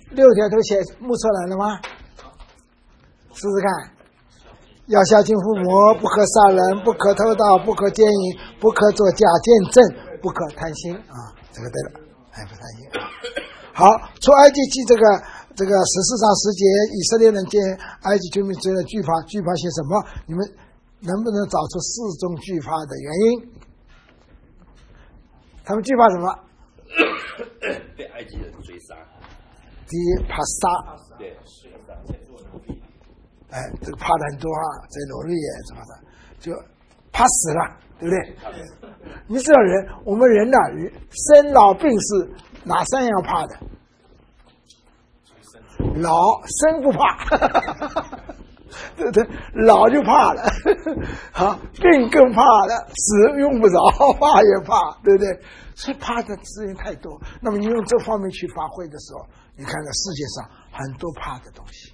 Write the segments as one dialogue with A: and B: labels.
A: 6条都写目出来了吗？试试看。要孝敬父母，不可杀人，不可偷盗，不可奸淫，不可作假见证，不可贪心啊！这个对了，还不贪心。好，出埃及记这个14章10节，以色列人见埃及居民之间的惧怕些什么？你们能不能找出4种惧怕的原因？他们惧怕什么？
B: 被埃及人追杀。
A: 第一，怕杀。
B: 对，追杀，在做奴隶。
A: 这个怕的很多啊，在奴隶也什么的，就怕死了，对不对？你知道我们人生老病死哪3样怕的？老生不怕，对不对？老就怕了，好，病更怕了，死用不着，怕也怕，对不对？所以怕的资源太多。那么你用这方面去发挥的时候，你看看世界上很多怕的东西。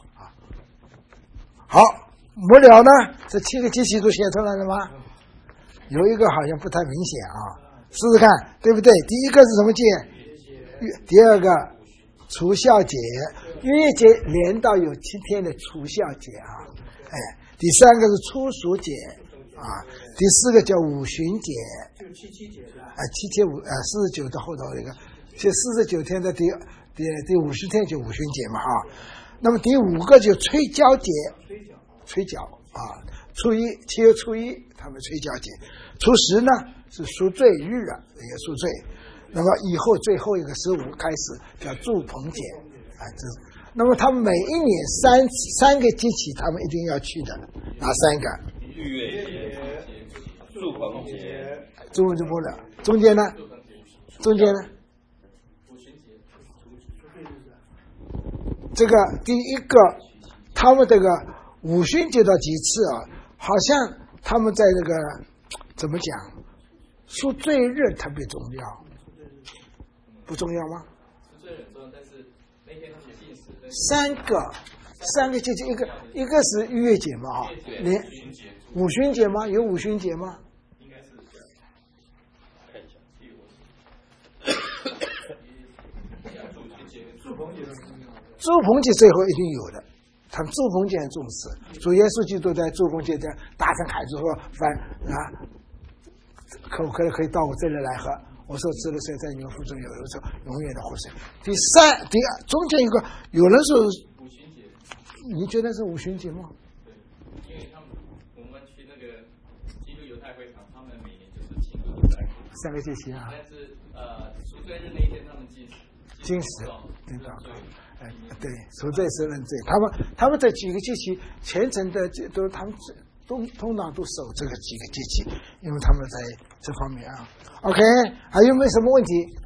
A: 好，末了呢？这7个节气都写出来了吗？有一个好像不太明显啊，试试看，对不对？第一个是什么节？第二个除孝节，月节连到有7天的除孝节啊。第三个是初熟节啊，第4个叫五旬节，
C: 就7节的
A: 49的后头一个，就49天的第50天就五旬节嘛哈。那么第5个就吹角节，吹角啊，初一7月初一他们吹角节，初10呢是赎罪日啊，也赎罪。那么以后最后一个15开始叫祝棚节啊，那么他们每一年三个节气他们一定要去的，哪3个？
B: 逾越节、祝棚节、
A: 中文就不了。中间呢？这个第一个，他们这个五旬节到几次啊？好像他们在这个怎么讲？赎罪日特别重要，不重要吗？
D: 赎罪很重要，但是那天他们禁食。
A: 三个节气，一个是逾越节嘛哈，连五旬节吗？有五旬节吗？
D: 应该是
B: 看一下。
A: 祝棚节最后一定有的，他们祝棚节很重视，主耶稣基督在祝棚节的大声喊着说：“可不可以到我这里来喝？我所吃的水在你们腹中有流出永远的活水。”第二，中间一个有人说
D: 五旬节，
A: 你觉得是五旬节吗？
D: 对，因为我们去那个基督犹太会堂，他们每年就是庆祝
A: 3个节气啊。
D: 但是赎罪日那一天他们禁食，
A: 对吧？对，赎罪是认罪。他们这几个节气虔诚的都他们通常都守这个几个节气，因为他们在这方面啊。OK， 还有没有什么问题？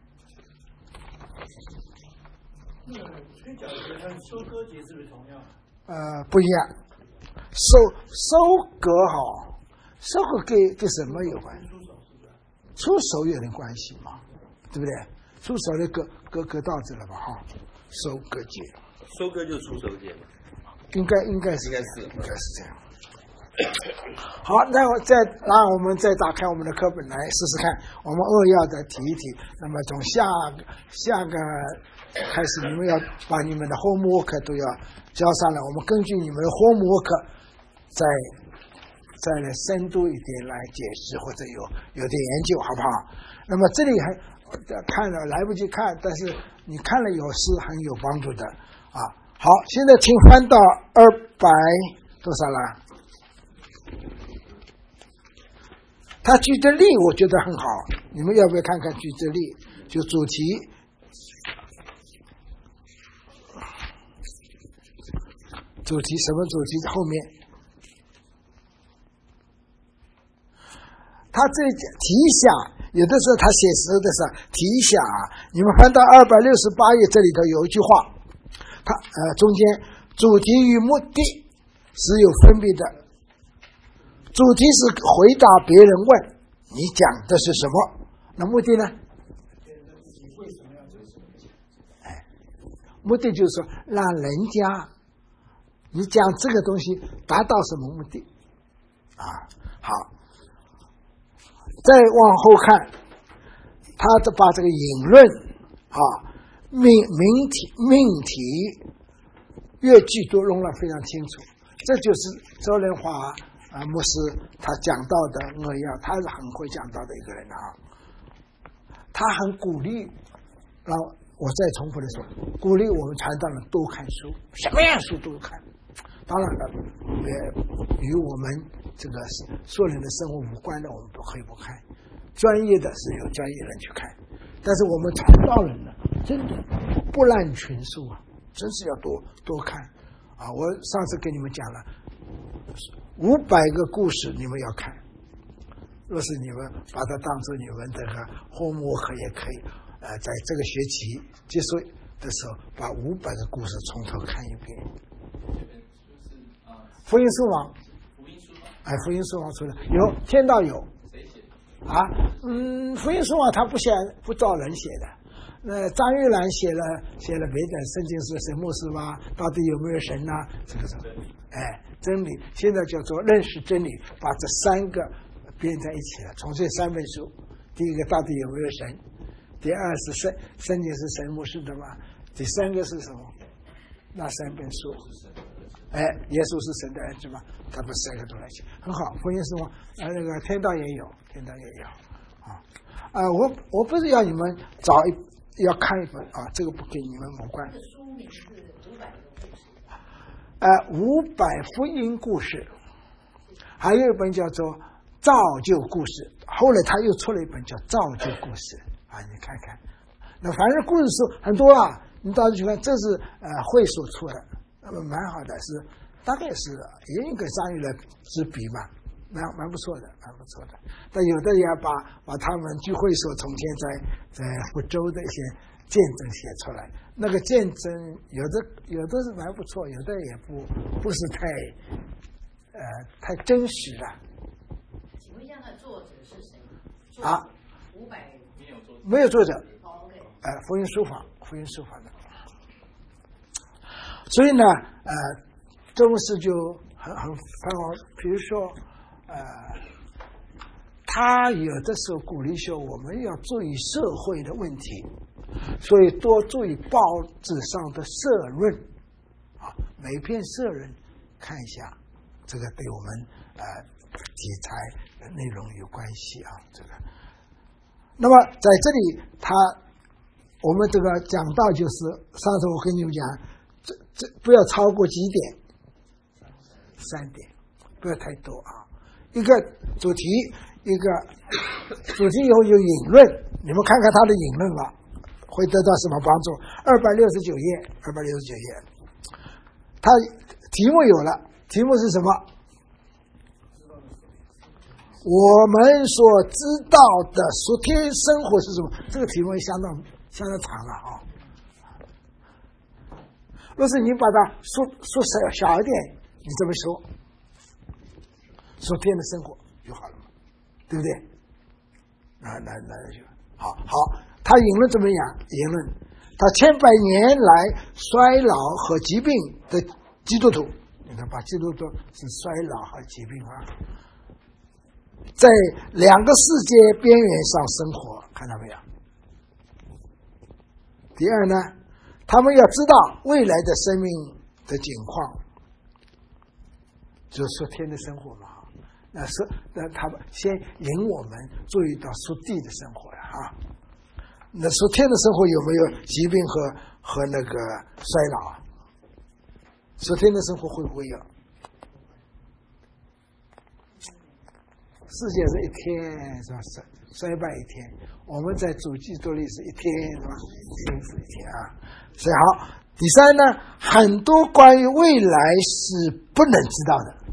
C: 吹角节跟收割节是不是同样？
A: 不一样。收割哈，收割跟什么有关？出手有点关系嘛，对不对？出手的割稻子了吧哈，收割节。
B: 收割就是出手节嘛。
A: 应该是这样。好，那我们再打开我们的课本来试试看，我们扼要的提一提。那么从下个开始，你们要把你们的 homework 都要交上来，我们根据你们的 homework 再来深度一点来解释，或者有点研究，好不好？那么这里还看了来不及看，但是你看了有是很有帮助的啊。好，现在请翻到200多少了？他举的例我觉得很好，你们要不要看看举的例？就主题，什么主题？后面他这里提一下，有的时候他写诗的时候提一下啊。你们翻到268页，这里头有一句话，他中间主题与目的是有分别的。主题是回答别人问你讲的是什么，那目的呢？目的就是说让人家你讲这个东西达到什么目的啊？好，再往后看，他把这个引论啊命题越剧都弄得非常清楚。这就是周仁华牧师他讲到的扼要，他是很会讲到的一个人啊。他很鼓励，然后我再重复的说，鼓励我们传道人多看书，什么样书都看。当然了，与我们这个素人的生活无关的，我们不可以不看。专业的是有专业人去看，但是我们传道人呢，真的不滥群书啊，真是要多看啊！我上次跟你们讲了500个故事，你们要看。若是你们把它当作你们这个homework也可以，在这个学期结束的时候，把500个故事从头看一遍。福音书网，福音书网出来有，天道有。福音书网他不找人写的。那张玉兰写了别的圣经是神牧师吧？到底有没有神呢？这个是真理，现在叫做认识真理，把这3个编在一起了。从这3本书，第一个到底有没有神？第二是圣经是神牧师的嘛？第3个是什么？那3本书，耶稣是神的儿子嘛？他把3个都来写，很好。福音书网那个天道也有啊。我不是要你们要看一本啊，这个不跟你们无关。
E: 书名是500个故事。
A: 500福音故事，还有一本叫做造就故事，后来他又出了一本叫造就故事啊，你看看。那反正故事书很多啊，你到时去看，这是会所出的，那么蛮好的，是大概是也应该张玉来之笔嘛。蛮不错的。但有的也把他们聚会所从前在福州的一些见证写出来，那个见证有的是蛮不错，有的也不是太真实了。
E: 请问一下，那作者是谁？
A: 啊
E: ，500
A: 没有作者。
E: OK。
A: 福音书法的。所以呢，周牧师就很好，比如说。他有的时候鼓励说我们要注意社会的问题，所以多注意报纸上的社论啊，每篇社论看一下，这个对我们题材内容有关系啊。这个，那么在这里我们这个讲到就是上次我跟你们讲，这不要超过几点，3点，不要太多啊。一个主题，一个主题以后有引论，你们看看他的引论吧，会得到什么帮助？269页，他题目有了，题目是什么？我们所知道的属天生活是什么？这个题目相当长了啊。若是你把它缩小一点，你这么说。属天的生活就好了嘛，对不对？那就好。他引论怎么样？引论他千百年来衰老和疾病的基督徒，你看，把基督徒是衰老和疾病啊，在2个世界边缘上生活，看到没有？第二呢，他们要知道未来的生命的景况，就是属天的生活嘛。那他们先引我们注意到属地的生活了啊。那属天的生活有没有疾病和那个衰老啊？属天的生活会不会有？世界是一天是吧？衰败一天。我们在主基督里是一天是吧？一天是一天啊。所以好，第3呢，很多关于未来是不能知道的。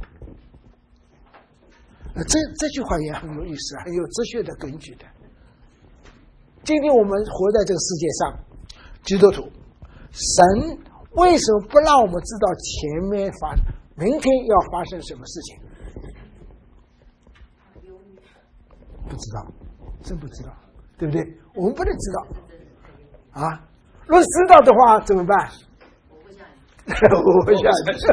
A: 这句话也很有意思，很有哲学的根据的。今天我们活在这个世界上，基督徒，神为什么不让我们知道明天要发生什么事情？不知道，真不知道，对不对？我们不能知道啊。如果知道的话怎么办？活不下去，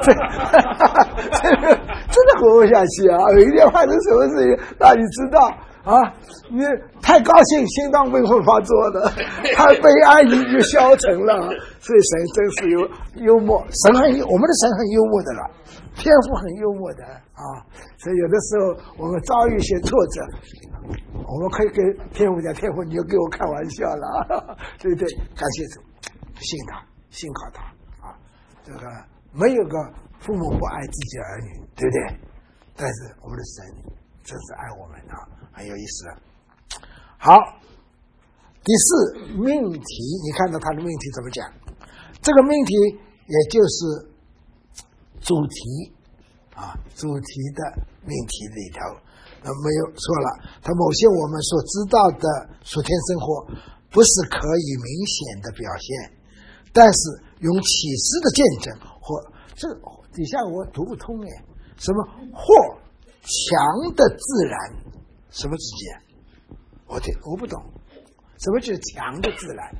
A: 真的活不下去啊！有一天发生什么事情让你知道， 你太高兴，心脏病会发作的，太悲哀你就消沉了。所以神真是幽默，我们的神很幽默的了，天父很幽默的所以有的时候我们遭遇一些挫折，我们可以跟天父讲，天父你就给我开玩笑了，对不对？感谢主，信他，信靠他这个没有个父母不爱自己的儿女，对不对？但是我们的神真是爱我们很有意思。好，第四命题，你看到他的命题怎么讲？这个命题也就是主题主题的命题里头，没有说了，他某些我们所知道的属天生活不是可以明显的表现，但是用启示的见证或这底下我读不通什么或强的自然，什么之间？我不懂，什么就是强的自然？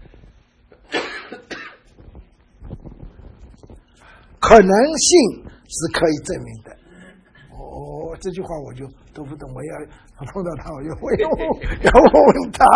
A: 可能性是可以证明的。这句话我就都不懂，我要碰到他，我要问他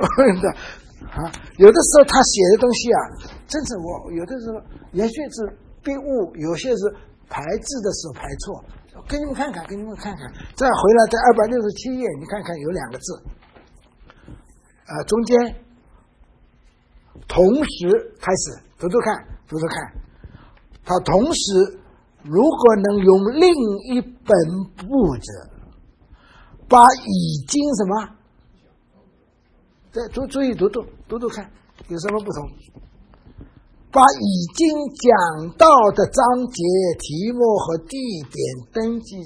A: 有的时候他写的东西真是我有的时候也许是笔误，有些是排字的时候排错。给你们看看，再回来在267页，你看看有2个字，中间同时开始读读看，他同时如果能用另一本簿子把已经什么，注意读看有什么不同，把已经讲到的章节、题目和地点登记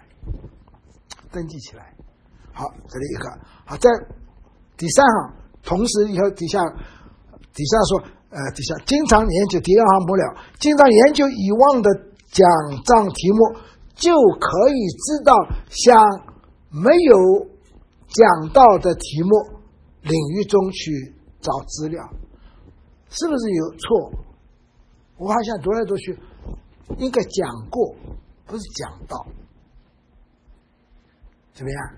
A: 起来。好，这里一个。好，在第3行，同时以后底下说，底下经常研究，第2行末了，经常研究以往的讲章题目，就可以知道向没有讲到的题目领域中去找资料。是不是有错？我好像读来读去应该讲过，不是讲到，怎么样？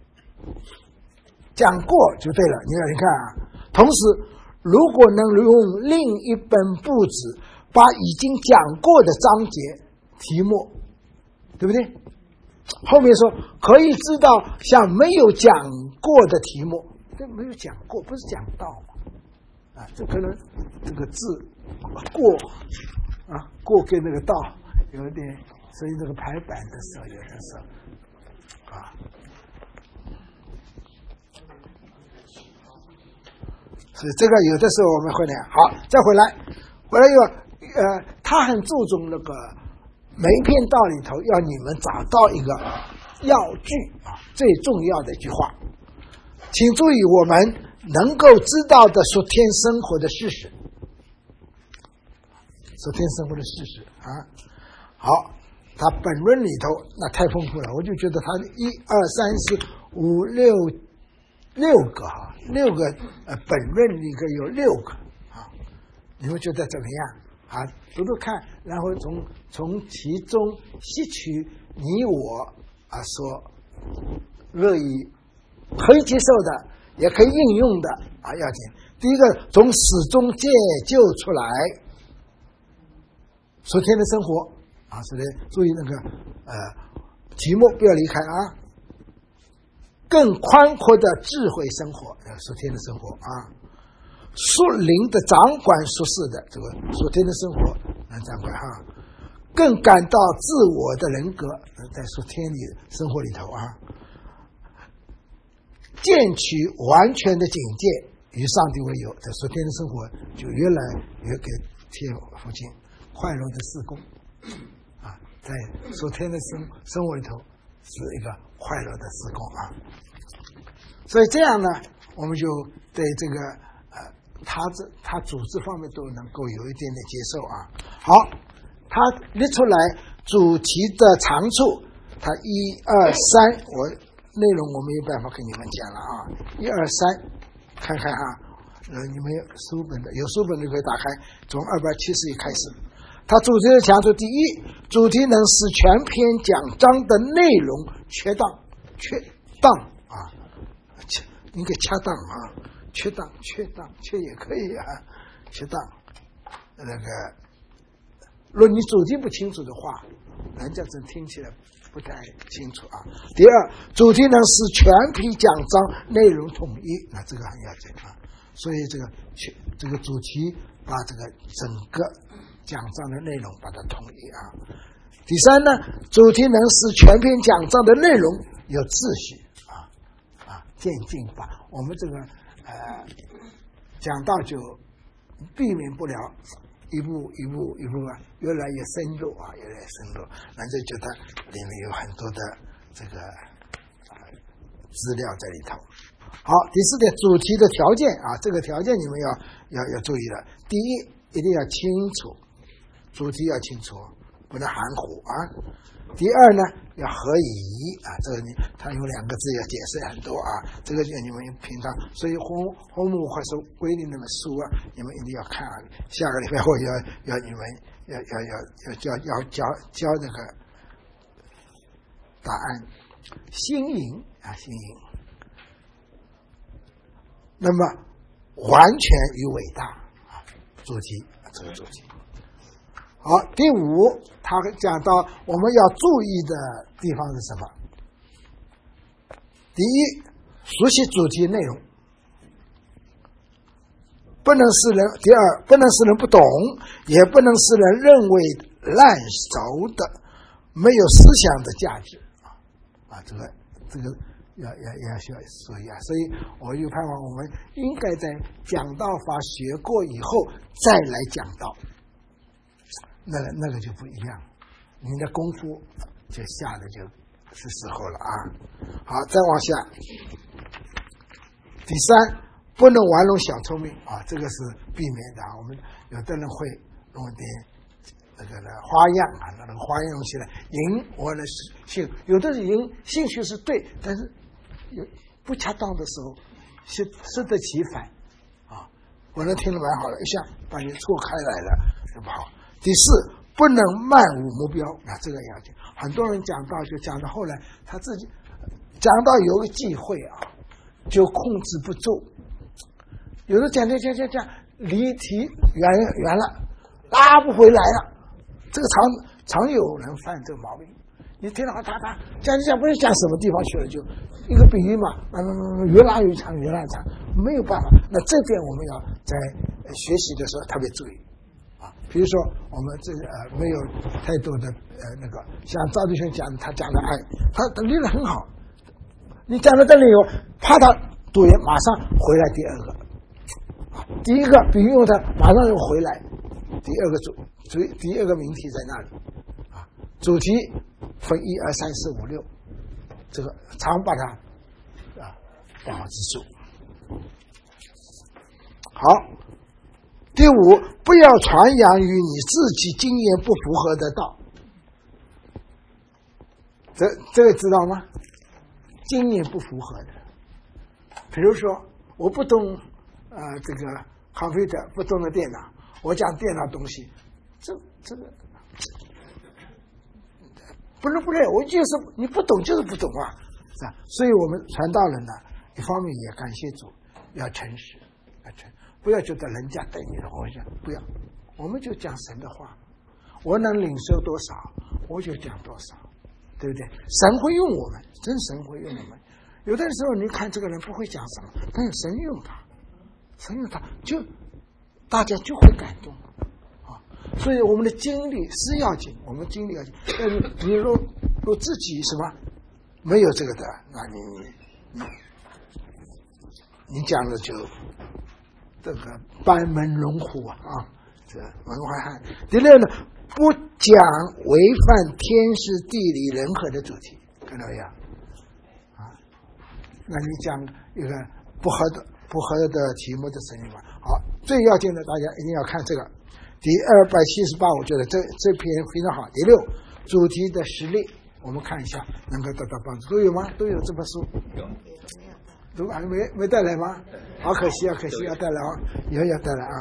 A: 讲过就对了。你看同时如果能用另一本簿子把已经讲过的章节题目，对不对？后面说可以知道像没有讲过的题目，这没有讲过，不是讲到这可能这个字过跟那个道有点，所以这个排版的时候有的时候所以这个有的时候我们会那样。好，再回来他很注重那个每一篇道里头要你们找到一个要句最重要的一句话，请注意我们能够知道的属天生活的事实，好，他本论里头那太丰富了，我就觉得他1、2、3、4、5、6个6个本论里头有6个你们觉得怎么样读读看，然后从其中吸取你我所乐意可以接受的，也可以应用的要紧。第一个，从始终解救出来属天的生活所以注意那个题目不要离开更宽阔的智慧生活，属天的生活属灵的掌管属世的这个属天的生活掌管更感到自我的人格在属天里生活里头见取完全的警戒，与上帝为友，在属天的生活就越来越给天父亲快乐的事工在属天的生活里头是一个快乐的事工所以这样呢，我们就对这个他组织方面都能够有一点点接受好，他列出来主题的长处，他1、2、3，内容我没有办法跟你们讲了1、2、3，看看你们有书本的就可以打开，从271开始。他主题的强处，第一，主题能使全篇讲章的内容确当应该恰当啊，确也可以啊，恰当。那个，若你主题不清楚的话，人家真听起来不太清楚啊。第二，主题呢是全篇讲章内容统一，那这个很要紧啊。所以这个主题把这个整个讲章的内容把它统一啊。第三呢，主题呢是全篇讲章的内容有秩序啊，渐进法。我们这个讲到就避免不了一步啊，越来越深入啊，越来越深入，那就觉得里面有很多的这个资料在里头。好，第四点，主题的条件啊，这个条件你们要注意了。第一，一定要清楚，主题要清楚，不能含糊啊。第二呢，要合宜啊，这个他用两个字要解释很多啊，这个就你们平常，所以红木或是规定那本书啊，你们一定要看啊。下个礼拜我要你们要教这个答案，新颖。那么完全与伟大啊，主题这个主题。好，第五，他讲到我们要注意的地方是什么？第一，熟悉主题内容，不能使人；第二，不能使人不懂，也不能使人认为烂熟的、没有思想的价值这个要需要注意啊。所以我就盼望我们应该在讲道法学过以后再来讲道。那个就不一样，你的功夫就下的就是时候了啊。好，再往下。第三，不能玩弄小聪明啊，这个是避免的啊。我们有的人会弄点那个花样啊，那个花样弄起来赢我的兴，有的是赢兴趣是对，但是有不恰当的时候适得其反啊。我能听得蛮好了，一下把你错开来了就不好。第四，不能漫无目标这个要紧。很多人讲到就讲到后来，他自己讲到有个忌讳啊，就控制不住。有的讲离题远了，拉不回来了。这个常有人犯这个毛病。你听到他讲不是讲什么地方去了，就一个比喻嘛，越拉越长，没有办法。那这点我们要在学习的时候特别注意。比如说我们这没有太多的那个，像赵弟兄讲他讲的爱，他理得很好，你讲到这里以后，怕他读完马上回来第二个，第一个比喻用他马上又回来，第二个命题在那里啊，主题分1、2、3、4、5、6，这个常把它保持住。好。第五，不要传扬与你自己经验不符合的道。这个知道吗？经验不符合的，比如说我不懂这个 computer， 不懂的电脑，我讲电脑东西，这个不能，我就是你不懂就是不懂啊，是吧？所以我们传道人呢，一方面也感谢主，要诚实，不要觉得人家对你的我想不要，我们就讲神的话，我能领受多少我就讲多少，对不对？神会用我们，真神会用我们。有的时候你看这个人不会讲什么，但是神用他就大家就会感动啊。所以我们的精力是要紧，我们精力要紧。但是你若自己什么没有这个的，那你讲的就这个班门弄斧啊，这文化汉。第六呢，不讲违反天时地利人和的主题，看到没有啊？那你讲一个不合的题目的声音嘛。好，最要紧的大家一定要看这个第278，我觉得这篇非常好。第六，主题的实例，我们看一下能够得到帮助，都有吗？都有这本书？有。都还没带来吗？好可惜啊，要带来啊，以后要带来啊。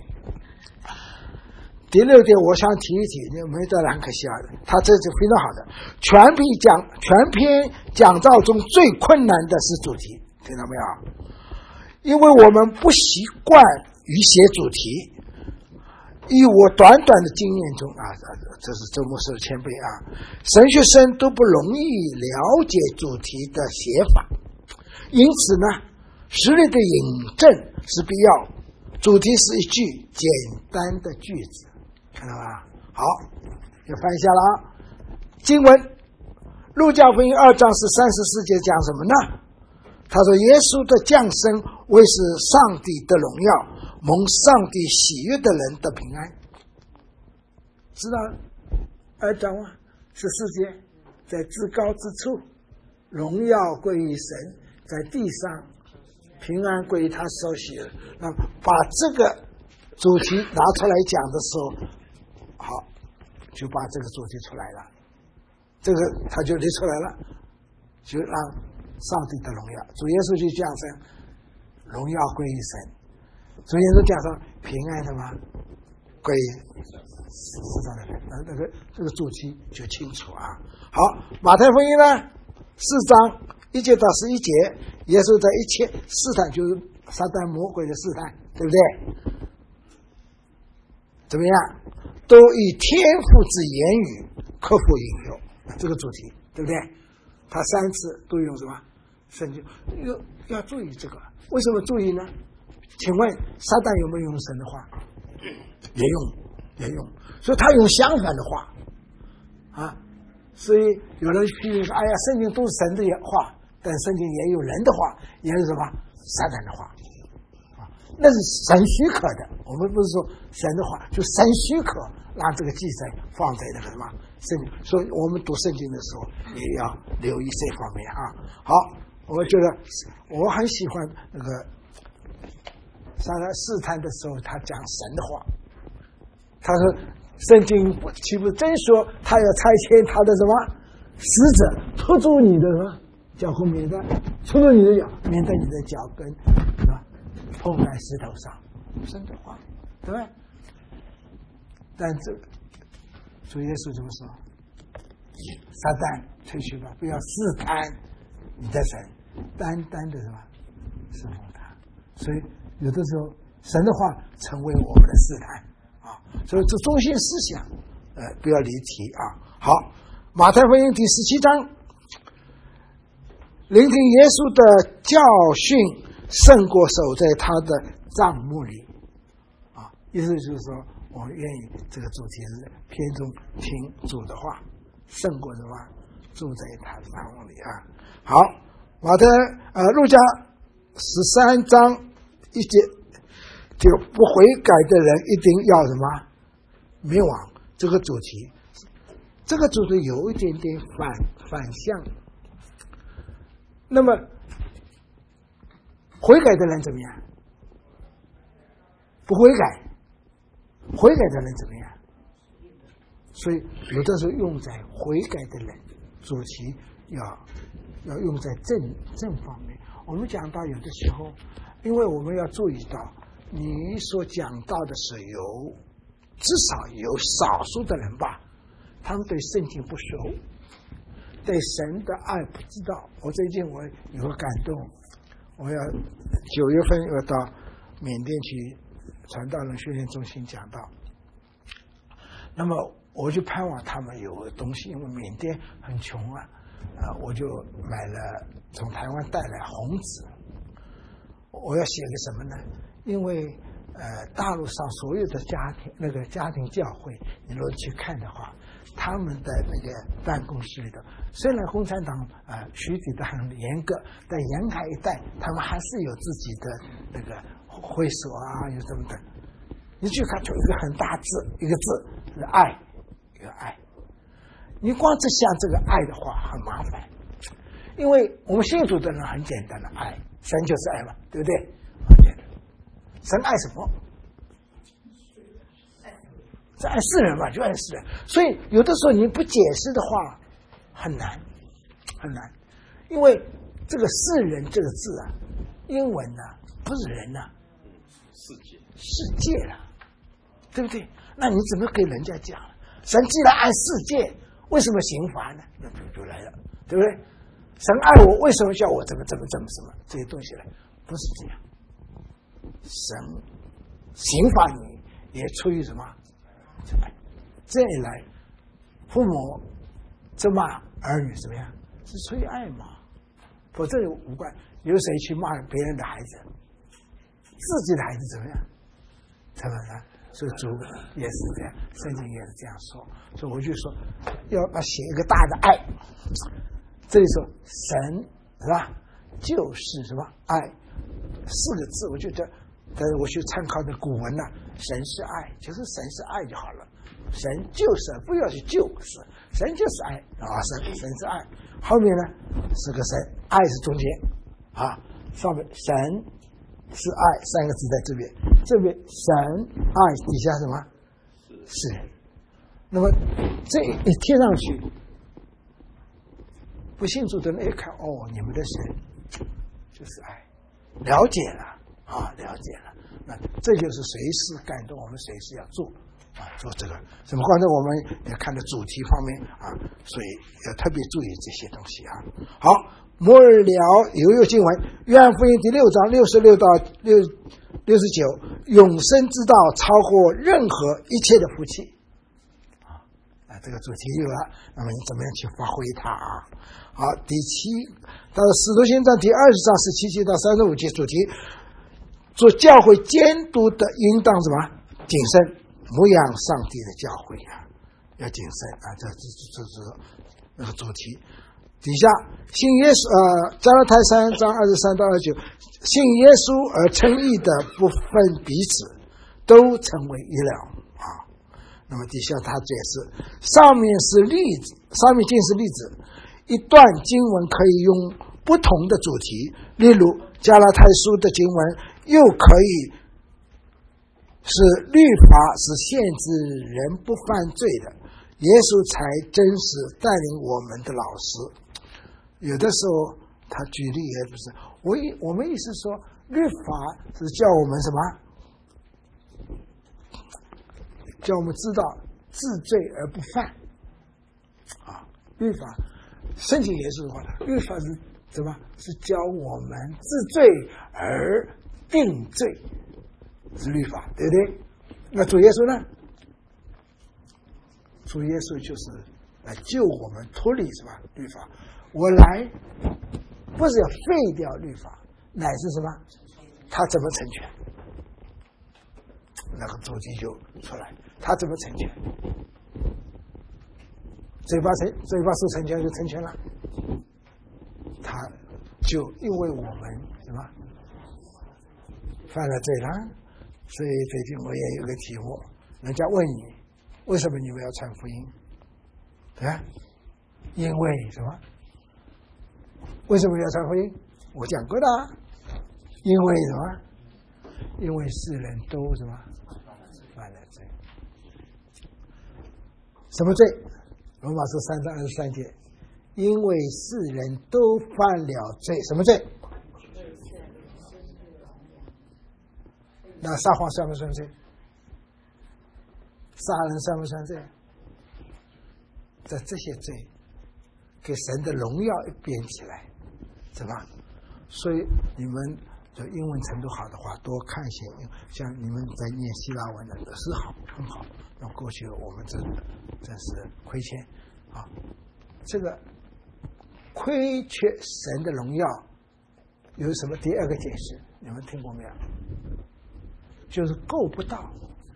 A: 第六点，我想提一提，你没带来很可惜啊。他这是非常好的。全篇讲道中最困难的是主题， 听到没有？因为我们不习惯于写主题。以我短短的经验中啊，这是周牧师的谦卑啊，神学生都不容易了解主题的写法，因此呢，实例的引证是必要。主题是一句简单的句子，看到吧？好，要翻一下了啊。经文，路加福音2章是34节讲什么呢？他说耶稣的降生为是上帝的荣耀，蒙上帝喜悦的人的平安。知道2章吗？14节，在至高之处，荣耀归于神，在地上平安归于他所喜的。那把这个主题拿出来讲的时候，好，就把这个主题出来了，这个他就列出来了，就让上帝的荣耀，主耶稣去降生，荣耀归于神。主耶稣讲说平安的吗？归世上的人，这个主题就清楚啊。好，马太福音呢4章1节到11节，耶稣在一切试探，就是撒旦魔鬼的试探，对不对？怎么样？都以天父之言语克服引诱，这个主题，对不对？他3次都用什么？圣经要注意这个，为什么注意呢？请问撒旦有没有用神的话？也用，所以他用相反的话啊。所以有人批评说：“哎呀，圣经都是神的话，但圣经也有人的话，也有什么撒旦的话啊？那是神许可的。我们不是说神的话，就神许可让这个祭神放在那个什么圣经。所以我们读圣经的时候也要留意这方面啊。好。我觉得我很喜欢那个撒旦试探的时候，他讲神的话。他说：“圣经岂不真说他要差遣他的什么使者拖住你的什么脚后，免得拖住你的脚，免得你的脚跟什么碰在石头上。”神的话，对吧？但这主耶稣怎么说？撒旦退去吧，不要试探你的神。单单的什么侍奉他，所以有的时候神的话成为我们的试探啊，所以这中心思想不要离题啊。好，马太福音第17章，聆听耶稣的教训胜过守在他的帐幕里啊，意思就是说我们愿意这个主题是偏重听主的话，胜过什么住在他的帐幕里啊。好，路加13章1节，就不悔改的人一定要什么灭亡。这个主题有一点点反向。那么悔改的人怎么样？不悔改，悔改的人怎么样？所以有的时候用在悔改的人，主题要用在正方面。我们讲到有的时候，因为我们要注意到你所讲到的是至少有少数的人吧，他们对圣经不熟，对神的爱不知道。我最近我有个感动，我要9月份要到缅甸去传道人训练中心讲道，那么我就盼望他们有个东西，因为缅甸很穷啊，我就买了从台湾带来红纸。我要写个什么呢？因为大陆上所有的家庭教会，你如果去看的话，他们的那个办公室里头，虽然共产党取缔的很严格，但沿海一带他们还是有自己的那个会所啊，有什么的。你去看，就一个很大字，一个字是爱，一个爱。你光只想这个爱的话，很麻烦，因为我们信主的人很简单的爱，神就是爱嘛，对不对？很简单。神爱什么？是爱世人嘛，就爱世人。所以有的时候你不解释的话，很难，因为这个世人这个字啊，英文呢不是人呢，世界了，对不对？那你怎么给人家讲？神既然爱世界，为什么刑罚呢？那就来了，对不对？ 神爱我，为什么叫我怎么这些东西呢？不是这样。神刑罚你也出于什么？这一来，父母责骂儿女怎么样？是出于爱嘛？否则无关。有谁去骂别人的孩子？自己的孩子怎么样？怎么呢？所以主也是这样，圣经也是这样说。所以我就说，要写一个大的爱。这里说神是吧？就是什么爱4个字，我觉得，但是我去参考的古文呢，神是爱，就是神是爱就好了。神就是不要去就是神就是爱啊，神是爱。后面呢是个神，爱是中间啊，上面神是爱3个字在这边，这边神爱底下什么？是。那么这一贴上去，不信主的人一看，哦，你们的神就是爱，了解了啊，了解了。那这就是随时感动我们，随时要做啊，做这个。什么？刚才我们也看到主题方面啊，所以要特别注意这些东西啊。好，末了有经文，约翰福音第6章66到69，永生之道超过任何一切的福气。这个主题有了，那么你怎么样去发挥它啊？好，第7到使徒行传第20章17节到35节主题，做教会监督的应当什么？谨慎，牧养上帝的教会啊，要谨慎啊，这是那个主题。底下信耶稣加拉太3章23到29，信耶稣而称义的不分彼此，都成为一了。那么底下他解释，上面是例子，上面尽是例子。一段经文可以用不同的主题，例如加拉太书的经文，又可以是律法是限制人不犯罪的，耶稣才真是带领我们的老师。有的时候他举例也不是，我们意思说，律法是叫我们什么？叫我们知道治罪而不犯啊！律法，圣经也是说的，律法是什么？是教我们治罪而定罪，是律法，对不对？那主耶稣呢？主耶稣就是来救我们脱离什么律法？我来不是要废掉律法，乃是什么？他怎么成全？那个主题就出来。他怎么成全？嘴巴是成全就成全了，他就因为我们什么犯了罪了，所以最近我也有个题目，人家问你为什么你们要传福音？啊，因为什么？为什么要传福音？我讲过的，因为什么？因为世人都什么犯了罪。什么罪？罗马书3章23节，因为世人都犯了罪。什么罪？那撒谎算不算罪？杀人算不算罪？在这些罪给神的荣耀一编起来，是吧？所以你们的英文程度好的话，多看一些，像你们在念希腊文的是好，很好。那过去我们真是亏欠啊！这个亏缺神的荣耀有什么第2个解释？你们听过没有？就是够不到，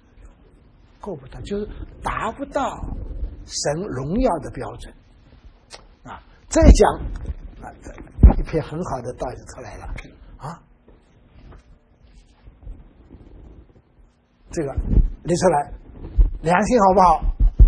A: 就是达不到神荣耀的标准啊！这一讲啊，一篇很好的道理出来了啊！这个列出来。良心好不好？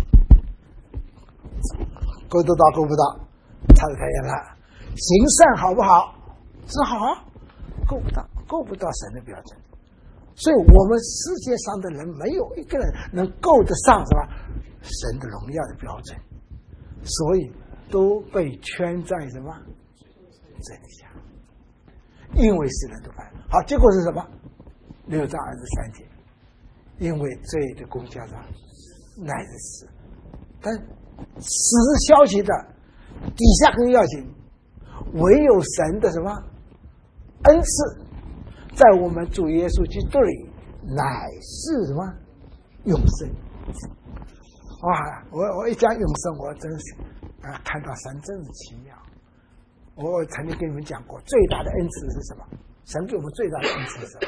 A: 够得到够不到，差得太远了。行善好不好？是好，够不到神的标准。所以我们世界上的人没有一个人能够得上什么神的荣耀的标准，所以都被圈在什么这里下。因为世人都犯，好，结果是什么？6章23节。因为罪的公价上乃是死，但死是消极的，底下更要紧。 唯有神的什么恩赐，在我们主耶稣基督里乃是什么永生。哇！我一讲永生，我真是看到神真是奇妙。我曾经跟你们讲过，最大的恩赐是什么？神给我们最大的恩赐是什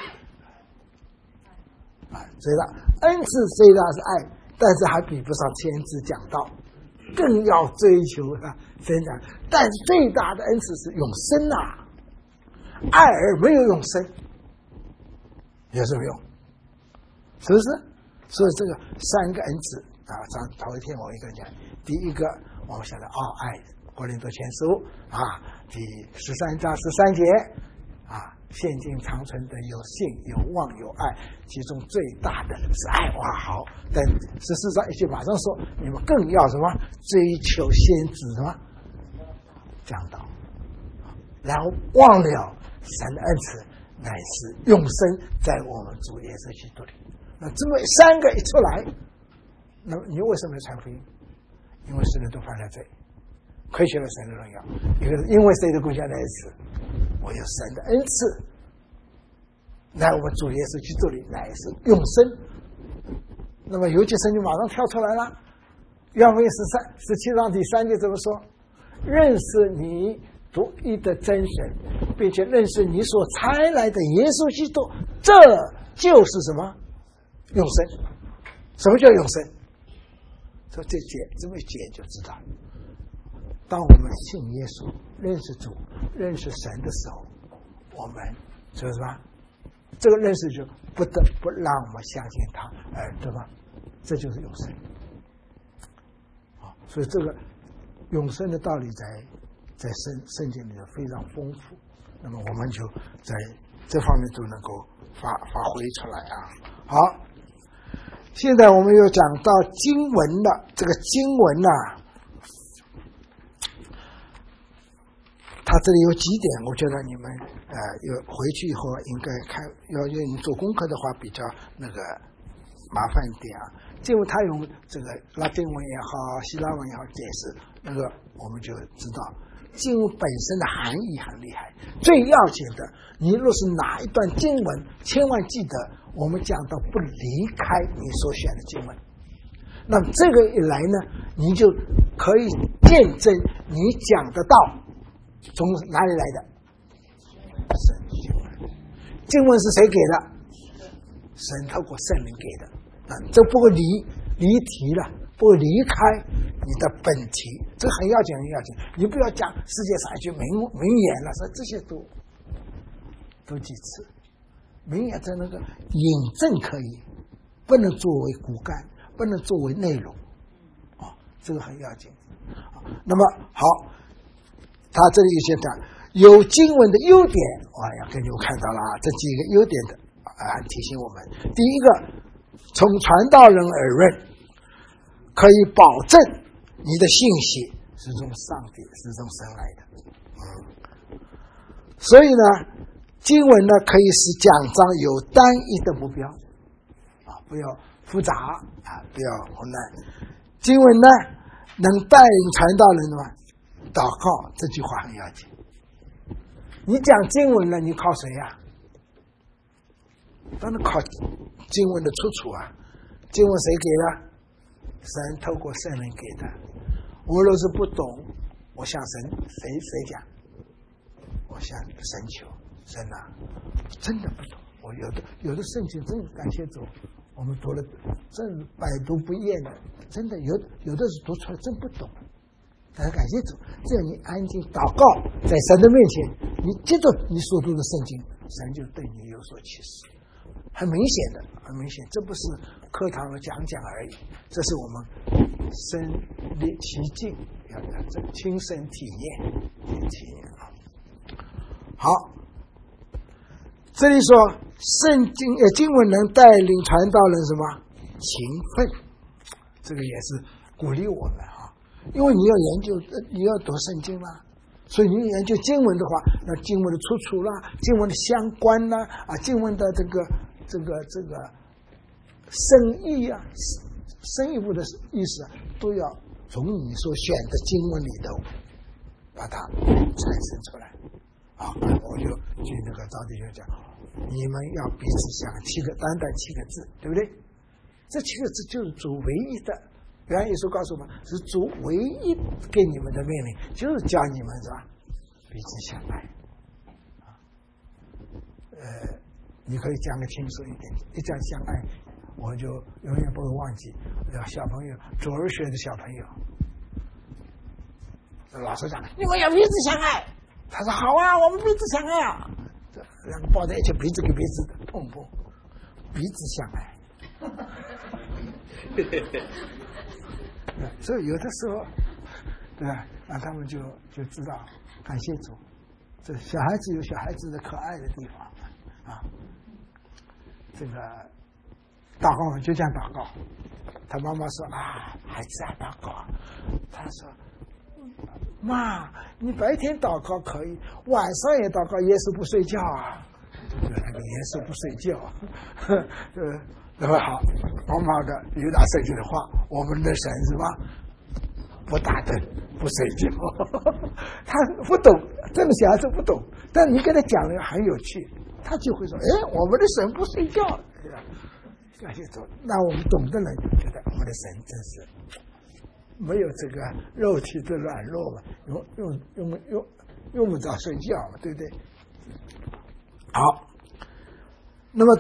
A: 么？最大恩赐最大是爱，但是还比不上先知讲道，更要追求真讲。但是最大的恩赐是永生啊！爱而没有永生，有什么用？是不是？所以这个三个恩赐头一天我一个人讲，第一个我们晓得爱，哥林多前书第13章13节现今长存的有信有望有爱，其中最大的是爱。哇，好！但14章1节马上说，你们更要什么？追求先知什么讲道，然后忘了神的恩赐乃是永生在我们主耶稣基督里。那这么三个一出来，那么你为什么要传福音？因为世人都犯了罪，亏缺了神的荣耀。一个是因为谁的贡献来此，我有神的恩赐，在我们主耶稣基督里乃是永生。那么尤其圣经马上跳出来了，约翰福音17章第3节怎么说？认识你独一的真神，并且认识你所差来的耶稣基督，这就是什么永生？什么叫永生？说这么一解就知道，当我们信耶稣、认识主、认识神的时候，我们说什么？这个认识就不得不让我们相信他，对吧？这就是永生。所以这个永生的道理在圣经里头非常丰富，那么我们就在这方面都能够发挥出来啊。好，现在我们又讲到经文了，这个经文它这里有几点，我觉得你们有回去以后应该看，要你做功课的话比较那个麻烦一点啊。经文它用这个拉丁文也好，希腊文也好解释，那个我们就知道经文本身的含义很厉害。最要紧的，你若是哪一段经文，千万记得我们讲到不离开你所选的经文。那么这个一来呢，你就可以见证你讲的道从哪里来的？神经文。经文是谁给的？神透过圣灵给的。这不会离题了，不会离开你的本体，这很要紧，很要紧。你不要讲世界上一句名言了，说这些都几次。名言在那个引证可以，不能作为骨干，不能作为内容，这个很要紧。那么好，他这里有些讲有经文的优点，要跟你们看到了这几个优点的提醒我们。第一个，从传道人而论，可以保证你的信息是从上帝、是从神来的。所以呢，经文呢可以使讲章有单一的目标，不要复杂不要混乱。经文呢能带领传道人祷告，这句话很要紧。你讲经文了，你靠谁呀？当然靠经文的出处啊。经文谁给的？神透过圣灵给的。我若是不懂，我向神谁讲？我向神求。神真的不懂。我有的圣经真的感谢主，我们读了真百读不厌的，真的有的是读出来真不懂。但是感谢主，只要你安静祷告，在神的面前，你接着你所读的圣经，神就对你有所启示。很明显，这不是课堂的讲而已，这是我们身临其境，要亲身体验。好，这里说经文能带领传道人什么勤奋，这个也是鼓励我们因为你要研究，你要读圣经啦，所以你研究经文的话，那经文的出处啦，经文的相关啦，经文的这个深意深一步的意思都要从你所选的经文里头把它产生出来。啊，我就据那个赵弟兄讲，你们要彼此相爱短短7个字，对不对？这7个字就是主唯一的。约翰耶稣告诉我们，是主唯一给你们的命令，就是叫你们是吧，彼此相爱。你可以讲个清楚一点，一讲相爱，我就永远不会忘记。小朋友，主儿学的小朋友，老师讲，你们要彼此相爱。他说好啊，我们彼此相爱啊。两个抱在一起，鼻子跟鼻子碰碰，彼此相爱。所以有的时候，对吧？让他们就知道，感谢主。这小孩子有小孩子的可爱的地方啊。这个祷告就这样祷告，他妈妈说啊，孩子啊，祷告。他说，妈，你白天祷告可以，晚上也祷告。耶稣不睡觉啊，那个耶稣不睡觉。那么好，妈妈的犹大圣经的话，我们的神是吧？不打盹，不睡觉。他不懂，这个小孩子不懂，但你跟他讲了很有趣。他就会说：“哎，我们的神不睡觉。”对吧？感谢主。那我们懂的人就觉得我们的神真是没有这个肉体的软弱嘛，用不着睡觉嘛，对不对？好，那么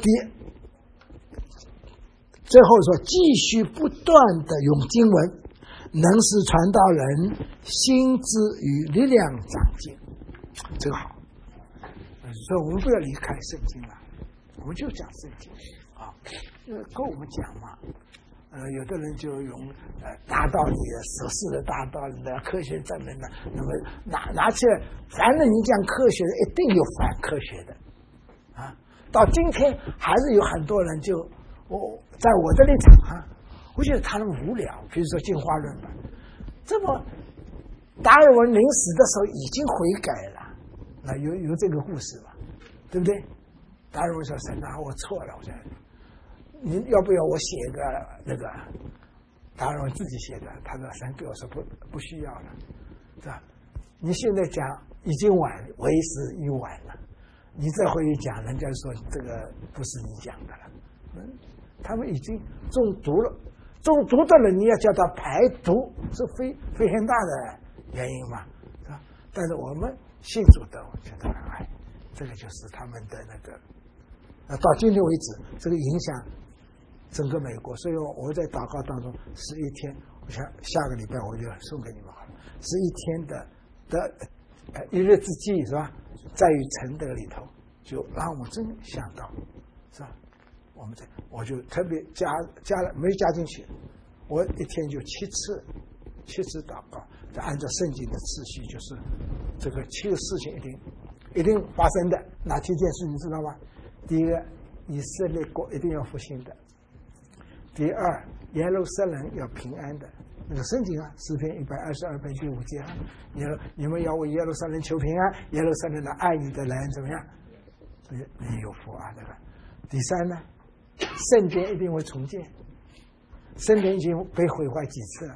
A: 最后说，继续不断的用经文，能使传道人心智与力量长进。这个好。所以我们不要离开圣经了，我们就讲圣经啊，跟我们讲嘛。有的人就用大道理、俗世的大道理的、科学证明的，那么拿起来，凡是你讲科学的，一定有反科学的啊。到今天还是有很多人在我的立场啊，我觉得他们无聊。比如说进化论吧，这么达尔文临死的时候已经悔改了。有这个故事吧，对不对？达尔文说：“神啊，我错了，我说你要不要我写个那个？”达尔文自己写的，他说：“神对我说不需要了，是吧？你现在讲已经晚，为时已晚了。你再回去讲，人家说这个不是你讲的了。他们已经中毒了，中毒的人你要叫他排毒，是非常大的原因嘛，是吧？但是我们信主的，我觉得这个就是他们的那个，到今天为止，这个影响整个美国。所以我在祷告当中11天，我想下个礼拜我就送给你们好了。11天的一日之计是吧？在于承德里头，就让我真想到，是吧？我就特别加了，没加进去，我一天就7次祷告，按照圣经的次序，就是这个7个事情一定发生的。哪7件事你知道吗？第一个，以色列国一定要复兴的；第二，耶路撒冷要平安的。那个圣经啊，诗篇122篇第5节啊，你们要为耶路撒冷求平安，耶路撒冷的爱你的人怎么样？你有福啊，对吧？第三呢，圣殿一定会重建。圣殿已经被毁坏几次了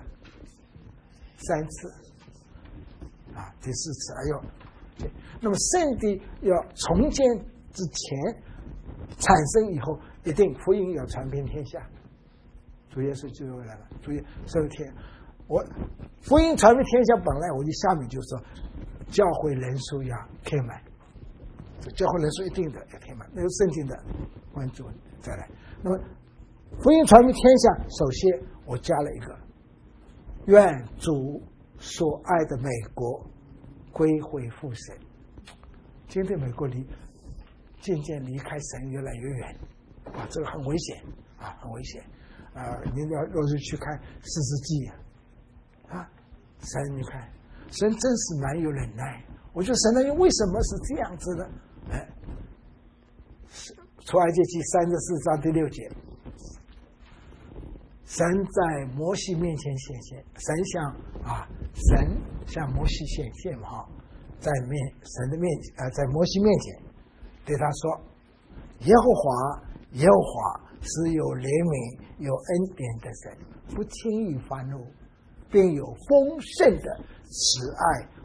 A: ？3次啊，第4次。哎呦，那么圣地要重建之前产生以后，一定福音要传遍天下。主耶稣就来了，主耶稣天，我福音传遍天下，本来我就下面就说，教会人数要填满，教会人数一定的要填满，那个圣经的关注再来。那么福音传遍天下，首先我加了一个，愿主所爱的美国归回复神。今天美国渐渐离开神越来越远啊，这个很危险啊，很危险啊！你若是去看士师记啊，神你看，神真是蛮有忍耐。我觉得神的为什么是这样子呢？出埃及记34章第6节，神在摩西面前显现，神向摩西显现嘛，在摩西面前对他说，耶和华是有怜悯有恩典的神，不轻易发怒，并有丰盛的慈爱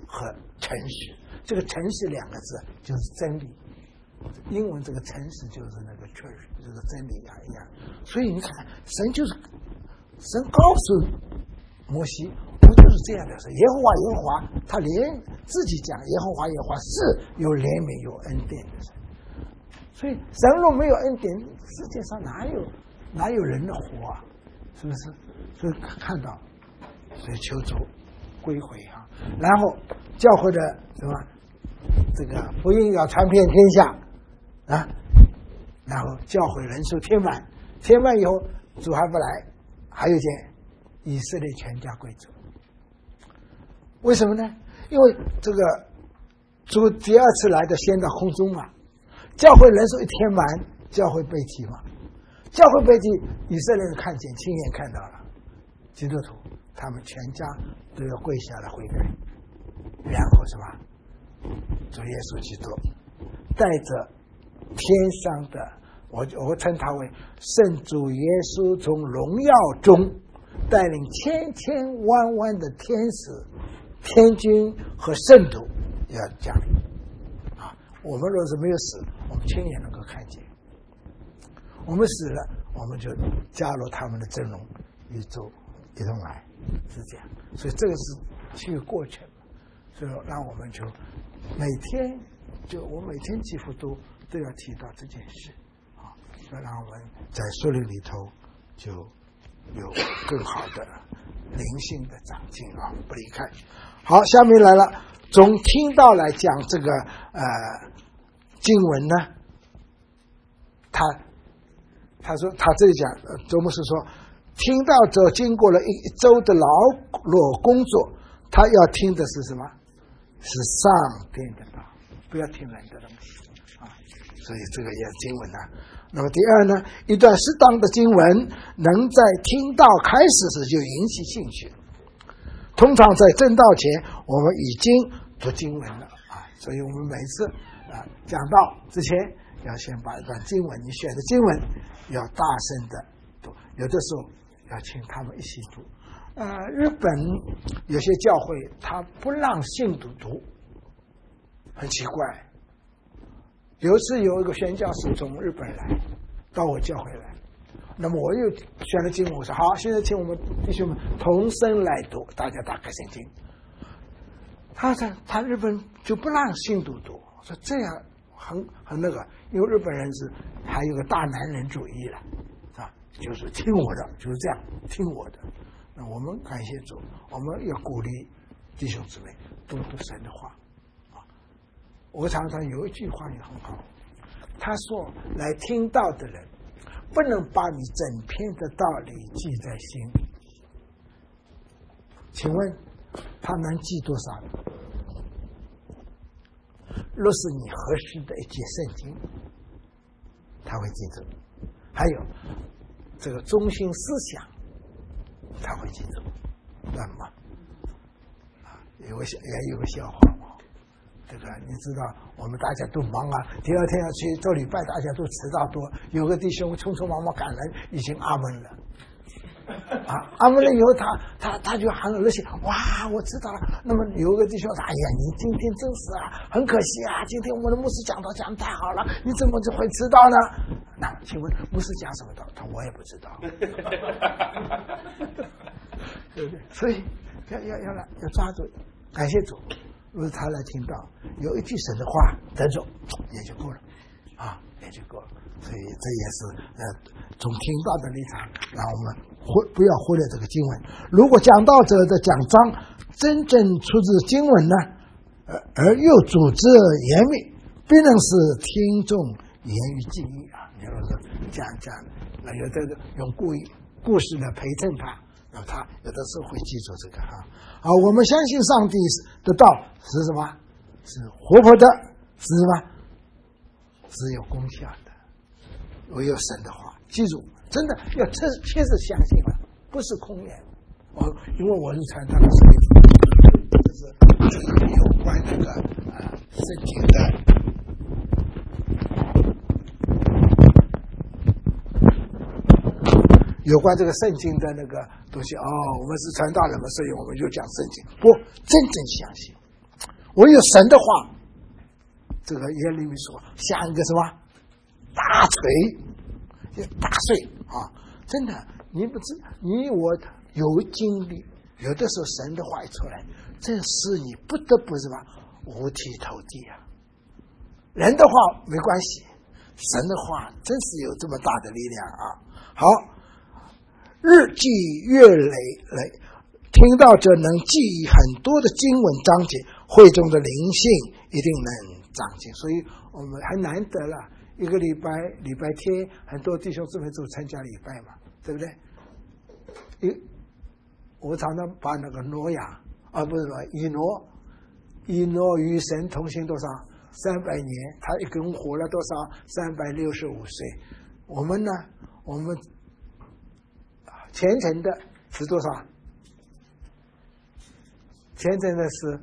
A: 和诚实。这个诚实两个字就是真理，英文这个诚实就是那个 truth， 就是真理一样。所以你看，神告诉摩西，不就是这样的事？耶和华，他连自己讲，耶和华是有怜悯有恩典的神。所以神若没有恩典，世界上哪有人的活啊？是不是？所以看到，所以求主归回啊。然后教会的什么这个福音要传遍天下啊，然后教会人数填满以后，主还不来，还有一件，以色列全家归主。为什么呢？因为这个主第二次来的先到空中嘛，教会人数一填满，教会被提嘛，教会被提，以色列人看见，亲眼看到了，基督徒他们全家都要跪下来悔改，然后什么？主耶稣基督带着天上的，我称他为圣主耶稣，从荣耀中带领千万万的天使、天君和圣徒要降临啊！我们若是没有死，我们亲眼能够看见；我们死了，我们就加入他们的阵容，宇宙一同来，是这样。所以这个是一个过程，所以让我们就每天我每天几乎都要提到这件事啊，所以让我们在树林里头就有更好的灵性的长进啊，不离开。好，下面来了，从听到来讲这个经文呢，他说他这里讲，周牧师说，听到者经过了一周的劳碌工作，他要听的是什么？是上天的道，不要听人的东西啊。所以这个也是经文啊。那么第二呢，一段适当的经文能在听到开始时就引起兴趣。通常在正道前，我们已经读经文了啊，所以我们每次讲道之前，要先把一段经文，你选的经文要大声的读，有的时候要请他们一起读。日本有些教会他不让信徒读，很奇怪。有一次有一个宣教士从日本来到我教会来，那么我又选了经文，我说好，现在请我们弟兄们同声来读，大家打开圣经。他日本就不让信徒读，说这样很那个，因为日本人是还有个大男人主义了啊，就是听我的，就是这样听我的。那我们感谢主，我们要鼓励弟兄姊妹多读神的话啊。我常常有一句话也很好，他说来听道的人不能把你整篇的道理记在心里，请问他能记多少？若是你合适的一节圣经，他会记住。还有这个中心思想，他会记住。那么也有个笑话啊，这个你知道我们大家都忙啊，第二天要去做礼拜，大家都迟到多，有个弟兄匆匆忙忙赶来，已经阿门了啊，阿门了以后他就很热心，哇，我知道了。那么有个弟兄说，哎呀，你今天真是啊，很可惜啊，今天我们的牧师讲道讲得太好了，你怎么就会迟到呢？那请问牧师讲什么道？他我也不知道，对不对？所以要抓住，感谢主，如果他来听到有一句神的话得着，也就够了啊，也就够了。所以这也是从听到的立场，让我们不要忽略这个经文。如果讲道者的讲章真正出自经文呢，而又组织严密，必能使听众言语记忆啊。你要是讲，那有的用故事来陪衬他，那他有的时候会记住这个哈。好，我们相信上帝的道是什么？是活泼的，是什么？是有功效的。唯有神的话，记住，真的要切实相信了，不是空言。因为我是传道的师傅，这是有关这个圣经的。有关这个圣经的那个东西我们是传道人嘛，所以我们就讲圣经。不，真正相信， 我有神的话，这个耶利米说像一个什么大锤，大碎啊！真的，你不知你我有经历，有的时候神的话一出来，这是你不得不什么五体投地啊。人的话没关系，神的话真是有这么大的力量啊！好，日积月累，听到这能记忆很多的经文章节，会中的灵性一定能长进。所以我们还难得了一个礼拜天，很多弟兄姊妹都参加礼拜嘛，对不对？我常常把那个挪亚不是以诺与神同行多少300年，他一共活了多少365岁。我们呢，我们虔诚的是多少？虔诚的是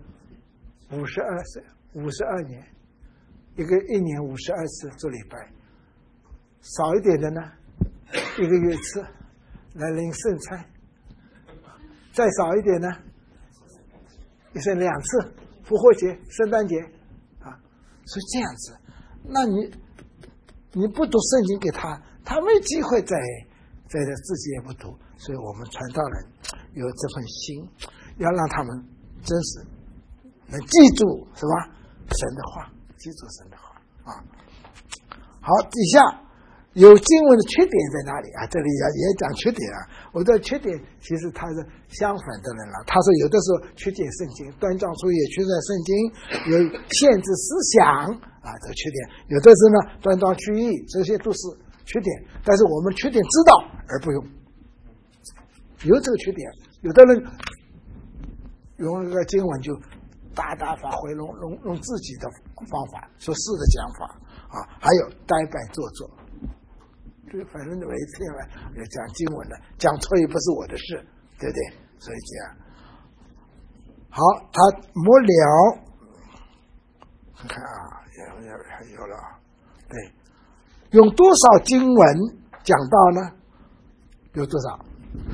A: 52年，一年52次做礼拜。少一点的呢，1个月一次来领圣餐。再少一点呢，一生2次，复活节、圣诞节啊，是这样子。那你不读圣经给他没机会在自己也不读。所以我们传道人有这份心，要让他们真是能记住是吧？神的话，记住神的话啊。好，底下有经文的缺点在哪里啊？这里也讲缺点啊。我的缺点其实他是相反的人了。他说有的时候曲解圣经，断章取义曲解圣经，有限制思想啊，这个缺点。有的是呢断章取义，这些都是缺点。但是我们缺点知道而不用，有这个缺点。有的人用这个经文就大发挥，用自己的方法说是的讲法啊，还有呆板做作。反正每一次要讲经文的，讲错也不是我的事，对不对？所以这样好，他末了，看看啊，有了，对，用多少经文讲到呢？有多少？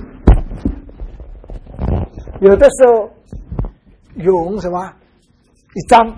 A: 有的时候用什么1章，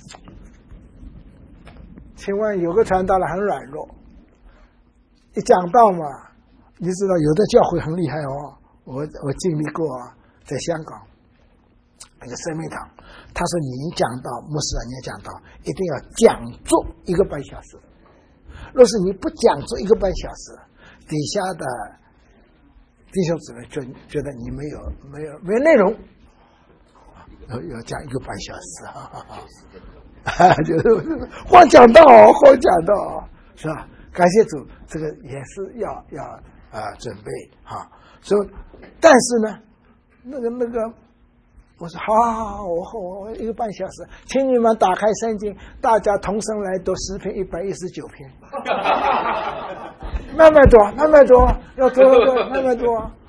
A: 请问有个传道人很软弱。一讲到嘛，你知道有的教会很厉害哦，我经历过啊，在香港那个生命堂，他说你讲到牧师啊，你讲到一定要讲座1个半小时，若是你不讲座1个半小时，底下的弟兄姊妹就觉得你没有内容，要讲1个半小时就是光讲道是吧？感谢主，这个也是要准备哈。所以，但是呢，那个，我说好，我1个半小时，请你们打开圣经，大家同声来读诗篇119篇，慢慢读，要读慢慢读，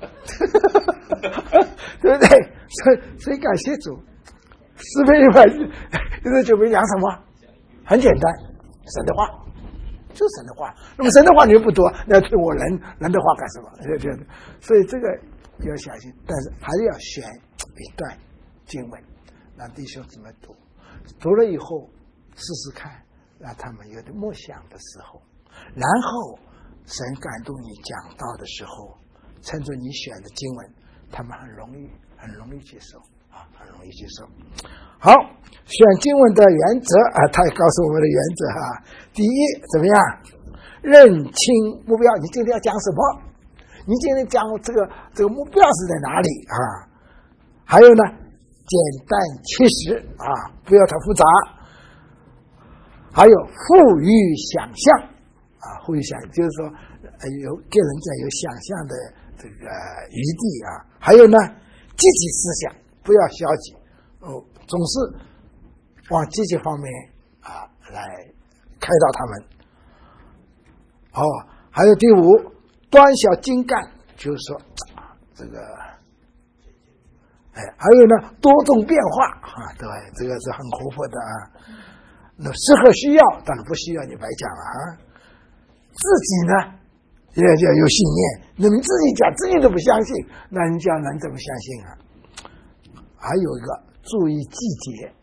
A: 对不对？所以感谢主，诗篇119篇讲什么？很简单，神的话。就是神的话，那么神的话你又不多，那听我人的话干什么？所以这个要小心，但是还是要选一段经文，让弟兄姊妹读了以后试试看，让他们有的默想的时候，然后神感动你讲道的时候，趁着你选的经文，他们很容易接受啊，很容易接受。好，选经文的原则啊，他也告诉我们的原则哈。第一，怎么样？认清目标。你今天要讲什么？你今天讲这个目标是在哪里啊？还有呢，简单切实啊，不要太复杂。还有富于想象啊，富于想象就是说给人家有想象的这个余地啊。还有呢，积极思想，不要消极总是往积极方面啊来开导他们。还有第5，端详精干，就是说这个还有呢，多种变化啊，对，这个是很活泼的啊。那适合需要，当然不需要你白讲了啊。自己呢也要有信念，你们自己讲自己都不相信，那人家能怎么相信啊？还有一个注意季节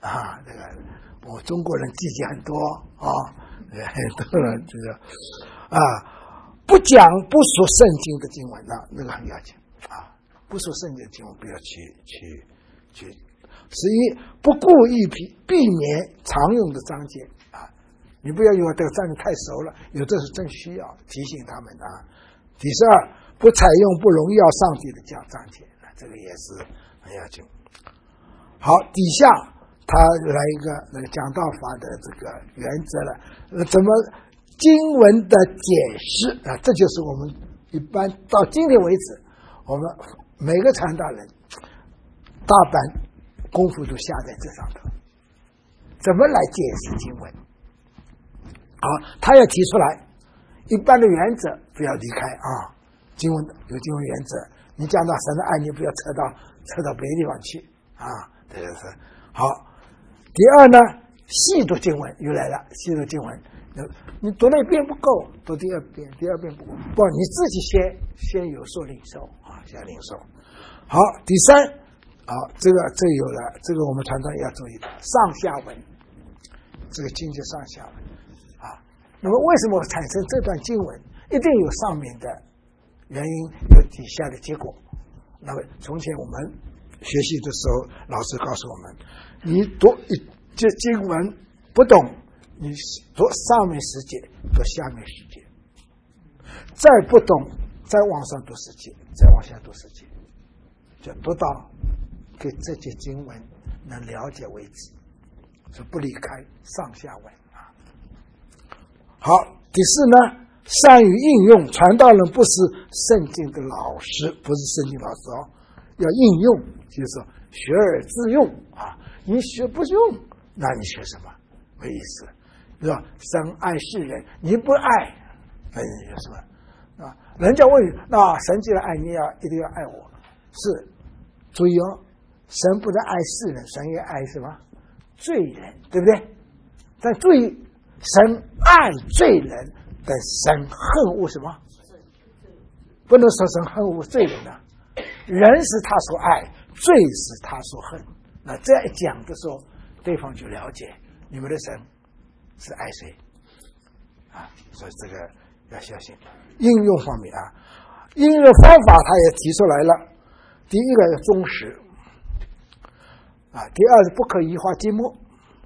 A: 啊，这个我中国人季节很多啊，很多人这个啊，不讲不说圣经的经文那个很要紧啊，不说圣经的经文不要去。十一，不故意避免常用的章节啊，你不要因为这个章节太熟了，有的是真需要提醒他们啊。第十二，不采用不荣耀上帝的章节，这个也是很要紧。好，底下他来一个那个讲道法的这个原则了，怎么经文的解释啊？这就是我们一般到今天为止，我们每个传道人大半功夫都下在这上头，怎么来解释经文？好，他要提出来一般的原则，不要离开啊。经文有经文原则，你讲到神的爱，你不要扯到别的地方去啊。这个是好。第二呢，细读经文又来了，细读经文，你读了一遍不够，读第二遍不够，不，你自己先有所领受啊，先领受。好，第三。好，这有了，这个我们传道也要注意上下文，这个经节上下文啊。那么为什么产生这段经文？一定有上面的原因，有底下的结果。那么从前我们学习的时候，老师告诉我们，你读这经文不懂，你读上面10节，读下面10节，再不懂，再往上读10节，再往下读10节，就读到给这些经文能了解为止，是不离开上下文啊。好，第四呢，善于应用，传道人不是圣经的老师，不是圣经老师哦，要应用，就是说学而致用啊。你学不用，那你学什么？没意思，是吧？神爱世人，你不爱，那你学什么？啊，人家问你，那神既然爱你，一定要爱我，是，注意哦。神不但爱世人，神也爱什么？罪人，对不对？但注意，神爱罪人，但神恨恶什么？不能说神恨恶罪人啊，人是他所爱，罪是他所恨。那这样一讲的时候，对方就了解你们的神是爱谁啊？所以这个要小心。应用方面啊，应用方法他也提出来了。第一个要忠实。啊，第二是不可移花接木，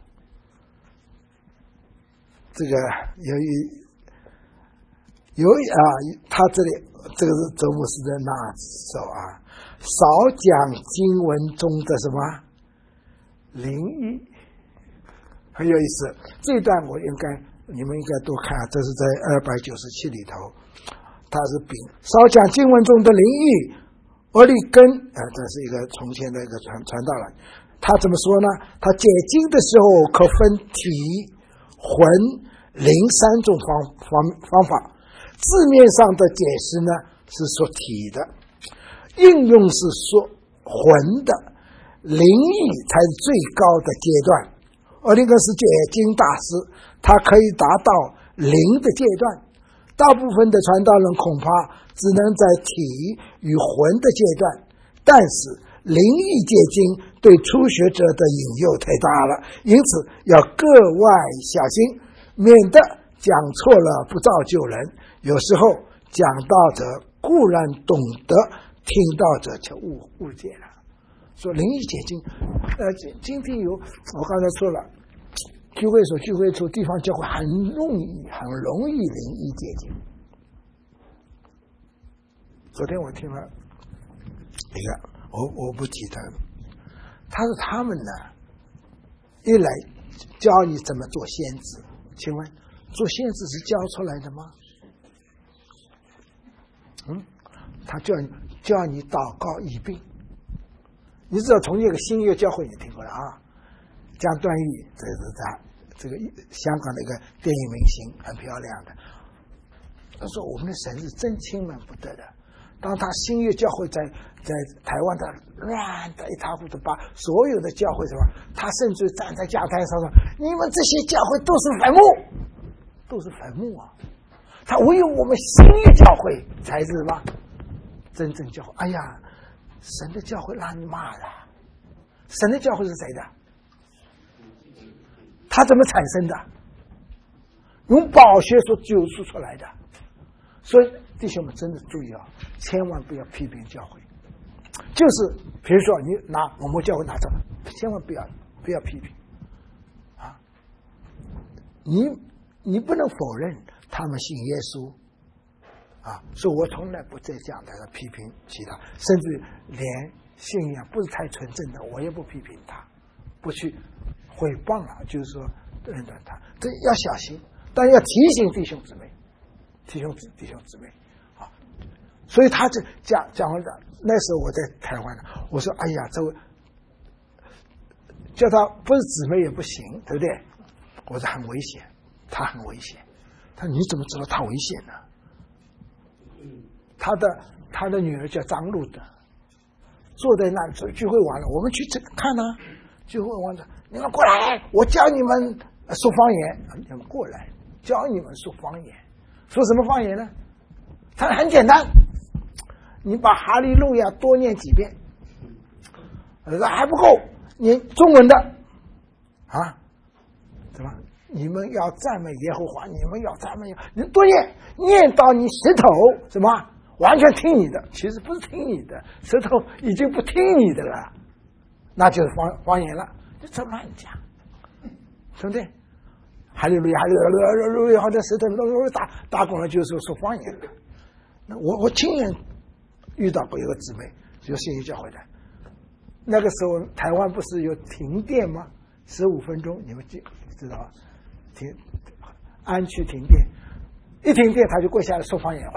A: 这个他这里这个是周牧师的那首啊，少讲经文中的什么灵异，很有意思。这一段你们应该都看，这是在297里头，他是丙少讲经文中的灵异，俄利根这是一个从前的一个传道人。他怎么说呢？他解经的时候可分体、魂、灵3种方法。字面上的解释呢是说体的，应用是说魂的，灵异才是最高的阶段。俄利根是解经大师，他可以达到灵的阶段。大部分的传道人恐怕只能在体与魂的阶段，但是灵异解经对初学者的引诱太大了，因此要格外小心，免得讲错了不造就人。有时候讲道者固然懂得，听到者却误解了。说灵异解经，今天有我刚才说了，聚会所地方教会很容易灵异解经。昨天我听了一个。我不记得，他们呢，一来教你怎么做先知，请问做先知是教出来的吗？他教你祷告医病。你知道从一个新约教会你听过了啊？江段誉，这个香港的一个电影明星，很漂亮的。他说我们的神是真亲们不得的。当他新约教会在台湾的乱的一塌糊涂，把所有的教会什么，他甚至站在讲台上说：“你们这些教会都是坟墓，都是坟墓啊！”他唯有我们新约教会才是什么真正教会。哎呀，神的教会让你骂的，神的教会是谁的？ 它怎么产生的？用宝血所救赎出来的。所以弟兄们真的注意啊，千万不要批评教会。就是比如说你拿我们教会拿着，千万不要批评啊！你不能否认他们信耶稣啊，所以我从来不在讲台上批评其他，甚至连信仰不是太纯正的，我也不批评他，不去诽谤了，就是说论断他，这要小心，但要提醒弟兄姊妹，弟兄姊妹啊！所以他这讲完了，那时候我在台湾呢，我说：“哎呀，这位叫他不是姊妹也不行，对不对？”我说很危险，他很危险。他说：“你怎么知道他危险呢？”他的女儿叫张路的，坐在那里聚会完了，我们去看呢、聚会完了，你们过来，我教你们说方言，你们过来，教你们说方言，说什么方言呢？他很简单，你把哈利路亚多念几遍，还不够，念中文的啊，怎么？你们要赞美耶和华，你们要赞美，你多念到你舌头什么完全听你的，其实不是听你的，舌头已经不听你的了，那就是方言了，这乱讲，对不对？哈利路亚，哈利路亚，好像舌头打滚了，就是说方言了。那我亲眼遇到过一个姊妹，就信息教会的，那个时候台湾不是有停电吗？15分钟，你们知道吧？安区停电，一停电他就跪下来说方言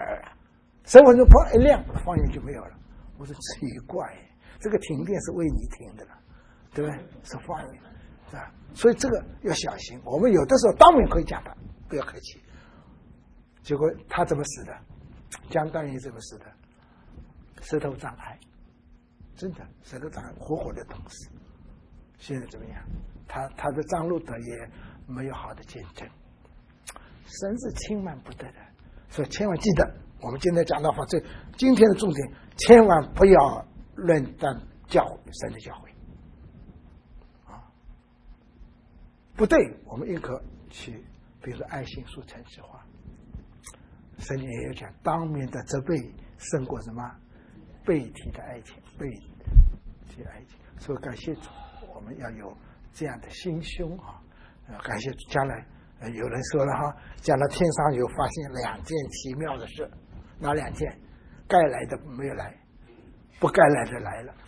A: ，15分钟砰一亮，方言就没有了。我说奇怪，这个停电是为你停的了，对不对？是方言，是吧？所以这个要小心。我们有的时候当面可以讲他，不要客气。结果他怎么死的？江大爷怎么死的？舌头长癌，真的舌头长癌，活的痛死。现在怎么样？他的张路德也没有好的见证，神是轻慢不得的，所以千万记得，我们今天讲到法这今天的重点，千万不要论断神的教诲啊，不对，我们应可去，比如说爱心说诚实话，圣经也有讲，当面的责备胜过什么背体的爱情，背体的爱情，所以感谢主，我们要有这样的心胸啊！感谢将来有人说了哈，将来天上有发现2件奇妙的事，哪2件？该来的没有来，不该来的来了。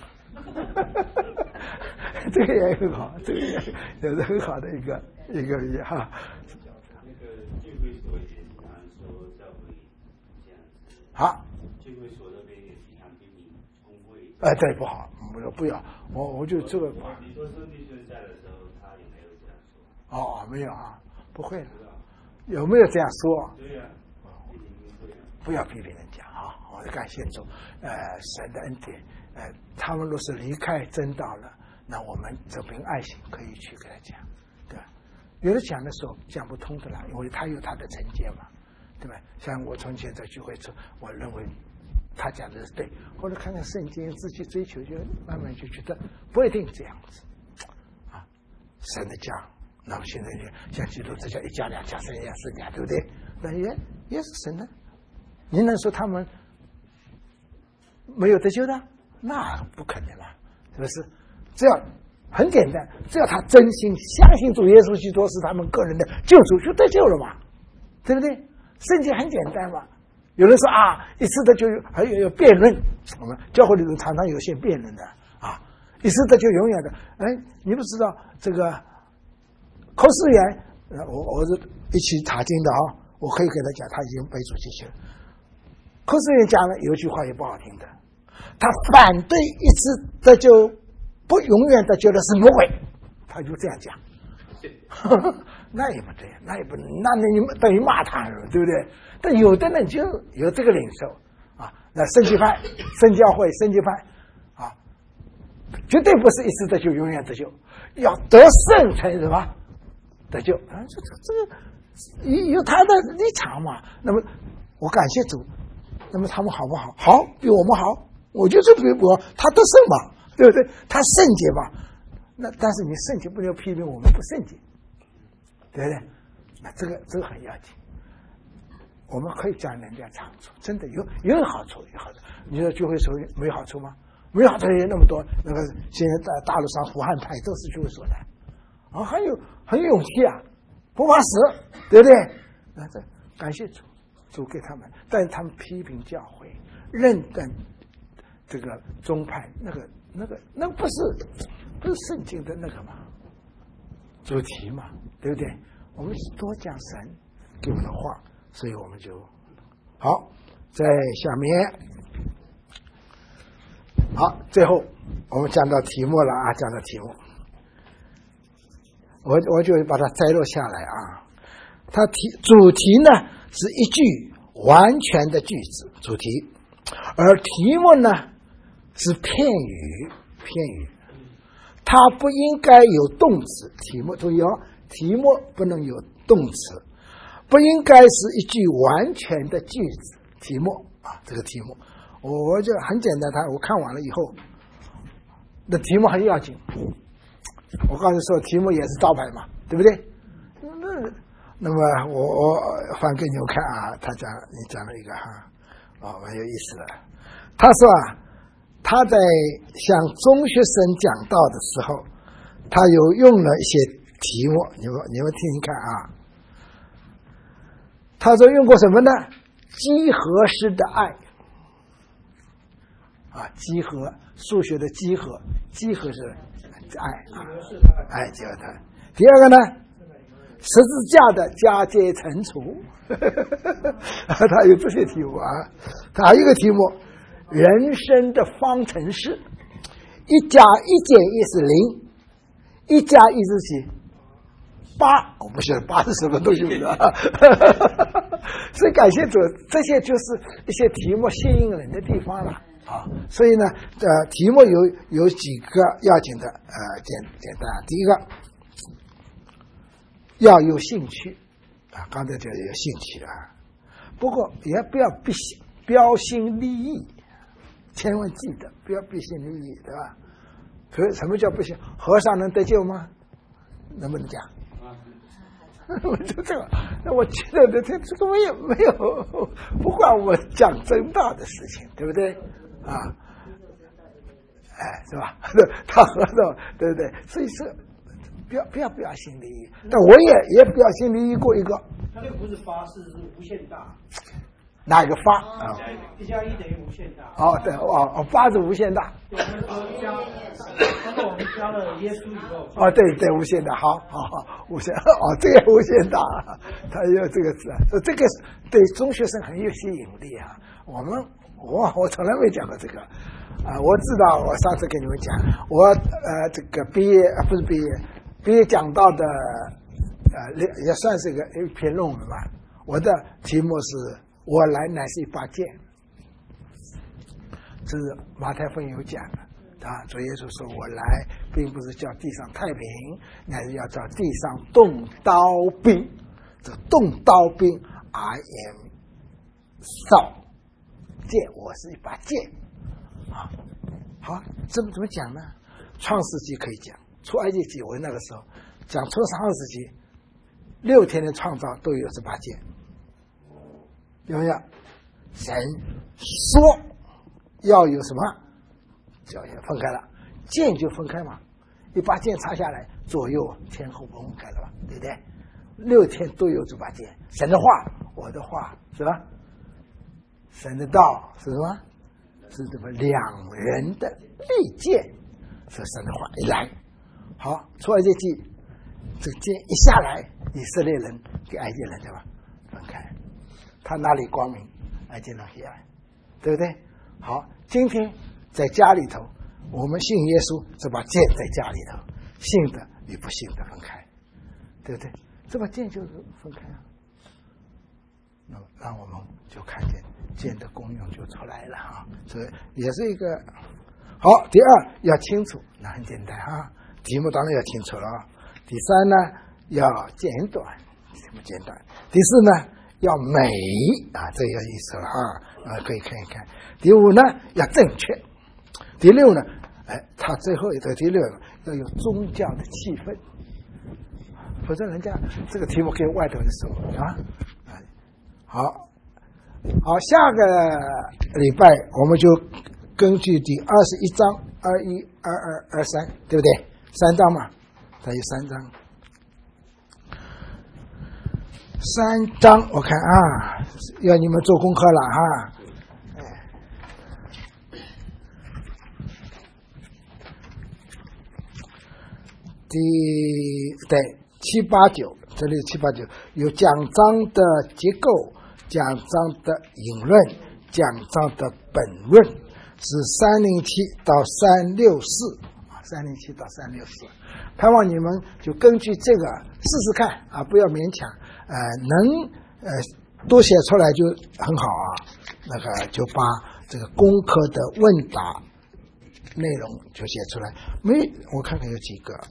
A: 这个也很好，这个也有很好的一个哈。
B: 那个聚会所也常说教会这样子。
A: 好。
B: 聚会所那边也经常批评工会。
A: 对，不好，不要，我就这个。
B: 你说孙弟兄在的时候，他有没有这样说？
A: 没有啊，不会的。有没有这样说？
B: 对呀，
A: 不要批评人家啊！我感谢主，神的恩典，他们若是离开真道了，那我们这凭爱心可以去跟他讲，对吧？有的讲的时候讲不通的啦，因为他有他的成见嘛，对吧？像我从前在聚会中，我认为他讲的是对，后来看看圣经，自己追求，就慢慢就觉得不一定这样子啊。神的家，那么现在呢，像基督这叫1家2家3家4家，对不对？那也是神的。您能说他们没有得救的？那不可能了，是不是？只要很简单，只要他真心相信主耶稣基督是他们个人的救主，就得救了嘛，对不对？圣经很简单嘛。有人说啊，一次的就还有辩论，我们教会里头常常有些辩论的啊，一次的就永远的。你不知道这个寇思源，我是一起查经的啊，我可以跟他讲，他已经被主接受了。寇思源讲了有句话也不好听的，他反对一次得救不永远得救的是魔鬼，他就这样讲。那也不对，那也不能，那你们等于骂他了，对不对？但有的人就有这个领受啊，那圣经派、圣教会、圣经派啊，绝对不是一次得救永远得救，要得胜才什么得救啊？这个有他的立场嘛。那么我感谢主，那么他们好不好？好，比我们好，我就是比我他得胜嘛，对不对？他圣洁嘛。那但是你圣洁不能批评我们不圣洁， 对不对？那这个很要紧。我们可以讲人家长处，真的有好处，有好处。你说聚会所没好处吗？没好处也那么多。那个现在在大陆上胡汉派都是聚会所的，啊，很有勇气啊，不怕死，对不对？那这感谢主给他们，但是他们批评教会，认定这个宗派，那不是圣经的那个嘛主题嘛，对不对？我们多讲神给我们的话。所以我们就好，在下面好，最后我们讲到题目了啊，讲到题目，我就把它摘录下来啊。它主题呢是一句完全的句子主题，而题目呢是片语，它不应该有动词。题目注意哦，题目不能有动词。不应该是一句完全的句子，题目啊，这个题目，我就很简单，我看完了以后，那题目很要紧。我刚才说题目也是招牌嘛，对不对？那么我翻给你们看啊，你讲了一个哈，蛮有意思的。他说啊，他在向中学生讲道的时候，他有用了一些题目，你们听听看啊。他说用过什么呢？几何式的爱啊，几何数学的几何是爱啊，爱几何的。第二个呢，十字架的加减乘除，他有这些题目啊。他还有一个题目，人生的方程式，1加1减1是0，1加1是几？8，我不晓得8是什么东西的，所以感谢主，这些就是一些题目吸引人的地方了啊。所以呢，题目有几个要紧的，简单。第一个要有兴趣啊，刚才就有兴趣啊，不过也不要标新立异，千万记得不要标新立异，对吧？可是什么叫不行？和尚能得救吗？能不能讲？我就这个，那我觉得这个我也没有，不管我讲真道的事情，对不对啊？哎，是吧？他和尚，对不对？所以说，不要标新立异。但我也标新立异过一个。
C: 他这个不是发誓，是无限大。
A: 哪个发啊
C: ？1加1等于无限大。
A: 哦，对，发是无限大。
C: 对，他说我们加了耶稣以后。
A: 哦，对，无限大，好，无限，这个无限大，他有这个字，这个对中学生很有吸引力啊。我从来没讲过这个啊，我知道，我上次跟你们讲，我这个毕业讲到的也算是一篇论文吧。我的题目是我来乃是一把剑，这是马太福音有讲的啊。主耶稣说我来并不是叫地上太平，乃是要叫地上动刀兵。这动刀兵 I am Saul， 剑，我是一把剑啊。好，怎么讲呢？创世纪可以讲，出埃及记我那个时候讲出创世纪6天的创造都有这把剑，有没有？神说要有什么，就要分开了，剑就分开嘛，一把剑插下来，左右前后分开了吧，对不对？6天都有这把剑，神的话，我的话是吧？神的道是什么？是什么？两人的利剑，是神的话一来，好，出埃及记，这个剑一下来，以色列人跟埃及人对吧？分开，他哪里光明，埃及人黑暗，对不对？好，今天在家里头，我们信耶稣，这把剑在家里头，信的与不信的分开，对不对？这把剑就是分开了，那么让我们就看见剑的功用就出来了啊！所以也是一个好。第二要清楚，那很简单啊，题目当然要清楚了啊。第三呢要简短，题目简短。第四呢要美啊，这有意思了啊，可以看一看。第五呢要正确。第六呢，他最后一个第六个要有宗教的气氛。 否则人家这个题目给外头人说啊。好，下个礼拜我们就根据第21章、21、22、23，对不对？3章嘛，它有3章。3章，我看啊，要你们做功课了哈。对7、8、9，这里7、8、9有讲章的结构、讲章的引论、讲章的本论，是307到364，307到364。盼望你们就根据这个试试看啊，不要勉强，能多写出来就很好啊。那个就把这个功课的问答内容就写出来。我看看有几个。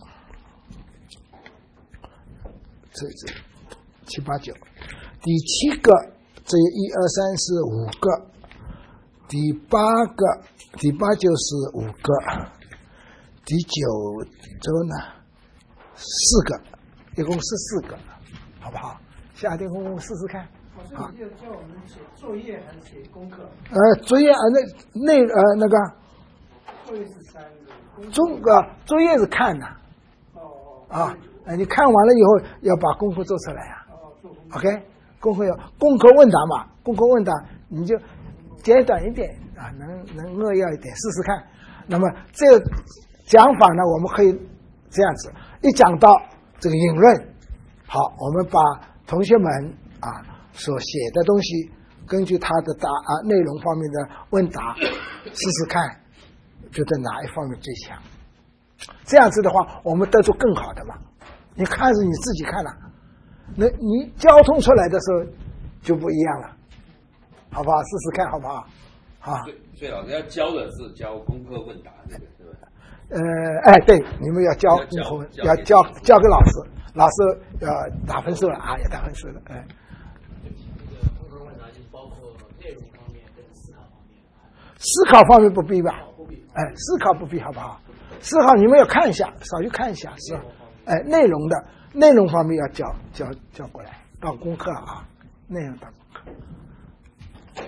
A: 这7、8、9，第7个，这1、2、3是5个，第8个，第8、9是5个，第9周呢4个，一共14个，好不好？下定功夫试试看。
C: 好，要叫我们写作业还是写功课？
A: 作业那个
C: 作业是3个，
A: 作业是看的。
C: 啊。
A: 你看完了以后要把功课做出来呀。OK， 功课问答嘛，功课问答你就简短一点啊，能扼要一点，试试看。那么这个讲法呢，我们可以这样子，一讲到这个引论，好，我们把同学们所写的东西，根据他的内容方面的问答，试试看，觉得哪一方面最强。这样子的话，我们得出更好的嘛。你看是你自己看了，那你交通出来的时候就不一样了，好不好？试试看好不好？好。
F: 所以老师要教的是教功课问答这个，是吧？
A: 对，你们要教功课问，要教给老师，老师要打分数了啊，要打分数了，
G: 这个功课问答就包括内容方面跟思考方面。
A: 思考方面不必吧？思考不必，好不好？思考你们要看一下，少去看一下是吧？内容方面要教过来，到功课啊，内容到功课。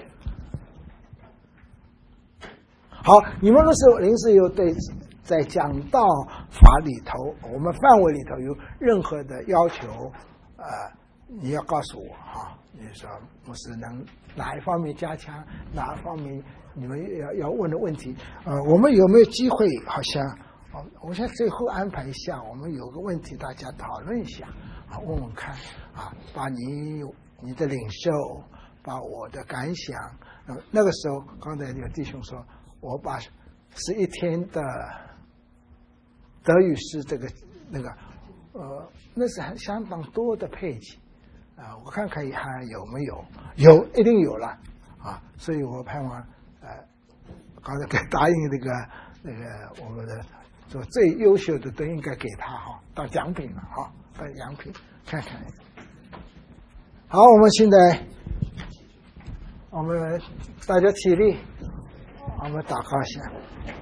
A: 好，你们的时候临时有对在讲道法里头，我们范围里头有任何的要求，你要告诉我哈。你说牧师能哪一方面加强，哪一方面你们要问的问题，我们有没有机会？好像。我现在最后安排一下，我们有个问题大家讨论一下问问看把你的领受，把我的感想。那个时候刚才有弟兄说，我把11天的德语诗那是相当多的配集我看看还有没有，一定有了所以我盼望刚才答应那个我们的。最优秀的都应该给他当奖品了当奖品看看。好，我们现在大家起立，我们祷告一下。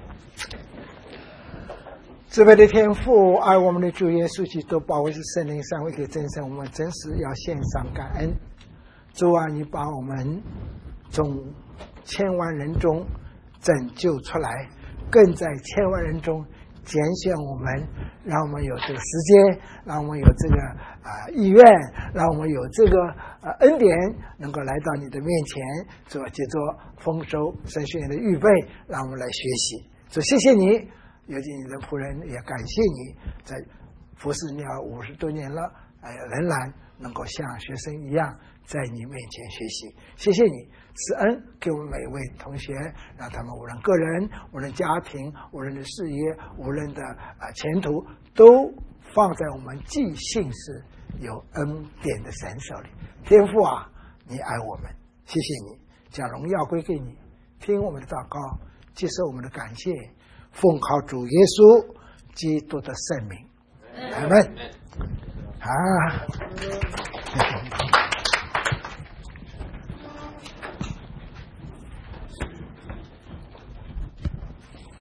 A: 慈悲的天父，爱我们的主耶稣基督，保卫是圣灵三位给真神，我们真是要献上感恩。主啊，你把我们从千万人中拯救出来，更在千万人中拣选我们，让我们有这个时间，让我们有这个意愿，让我们有这个恩典，能够来到你的面前，做接着丰收神学院的预备，让我们来学习。所以谢谢你，尤其你的仆人也感谢你，在服侍你50多年了，仍然能够像学生一样在你面前学习。谢谢你赐恩给我们每一位同学，让他们无论个人、无论家庭、无论的事业、无论的前途，都放在我们既信是有恩典的神手里。天父啊，你爱我们，谢谢你，将荣耀归给你，听我们的祷告，接受我们的感谢，奉靠主耶稣基督的圣名，阿们。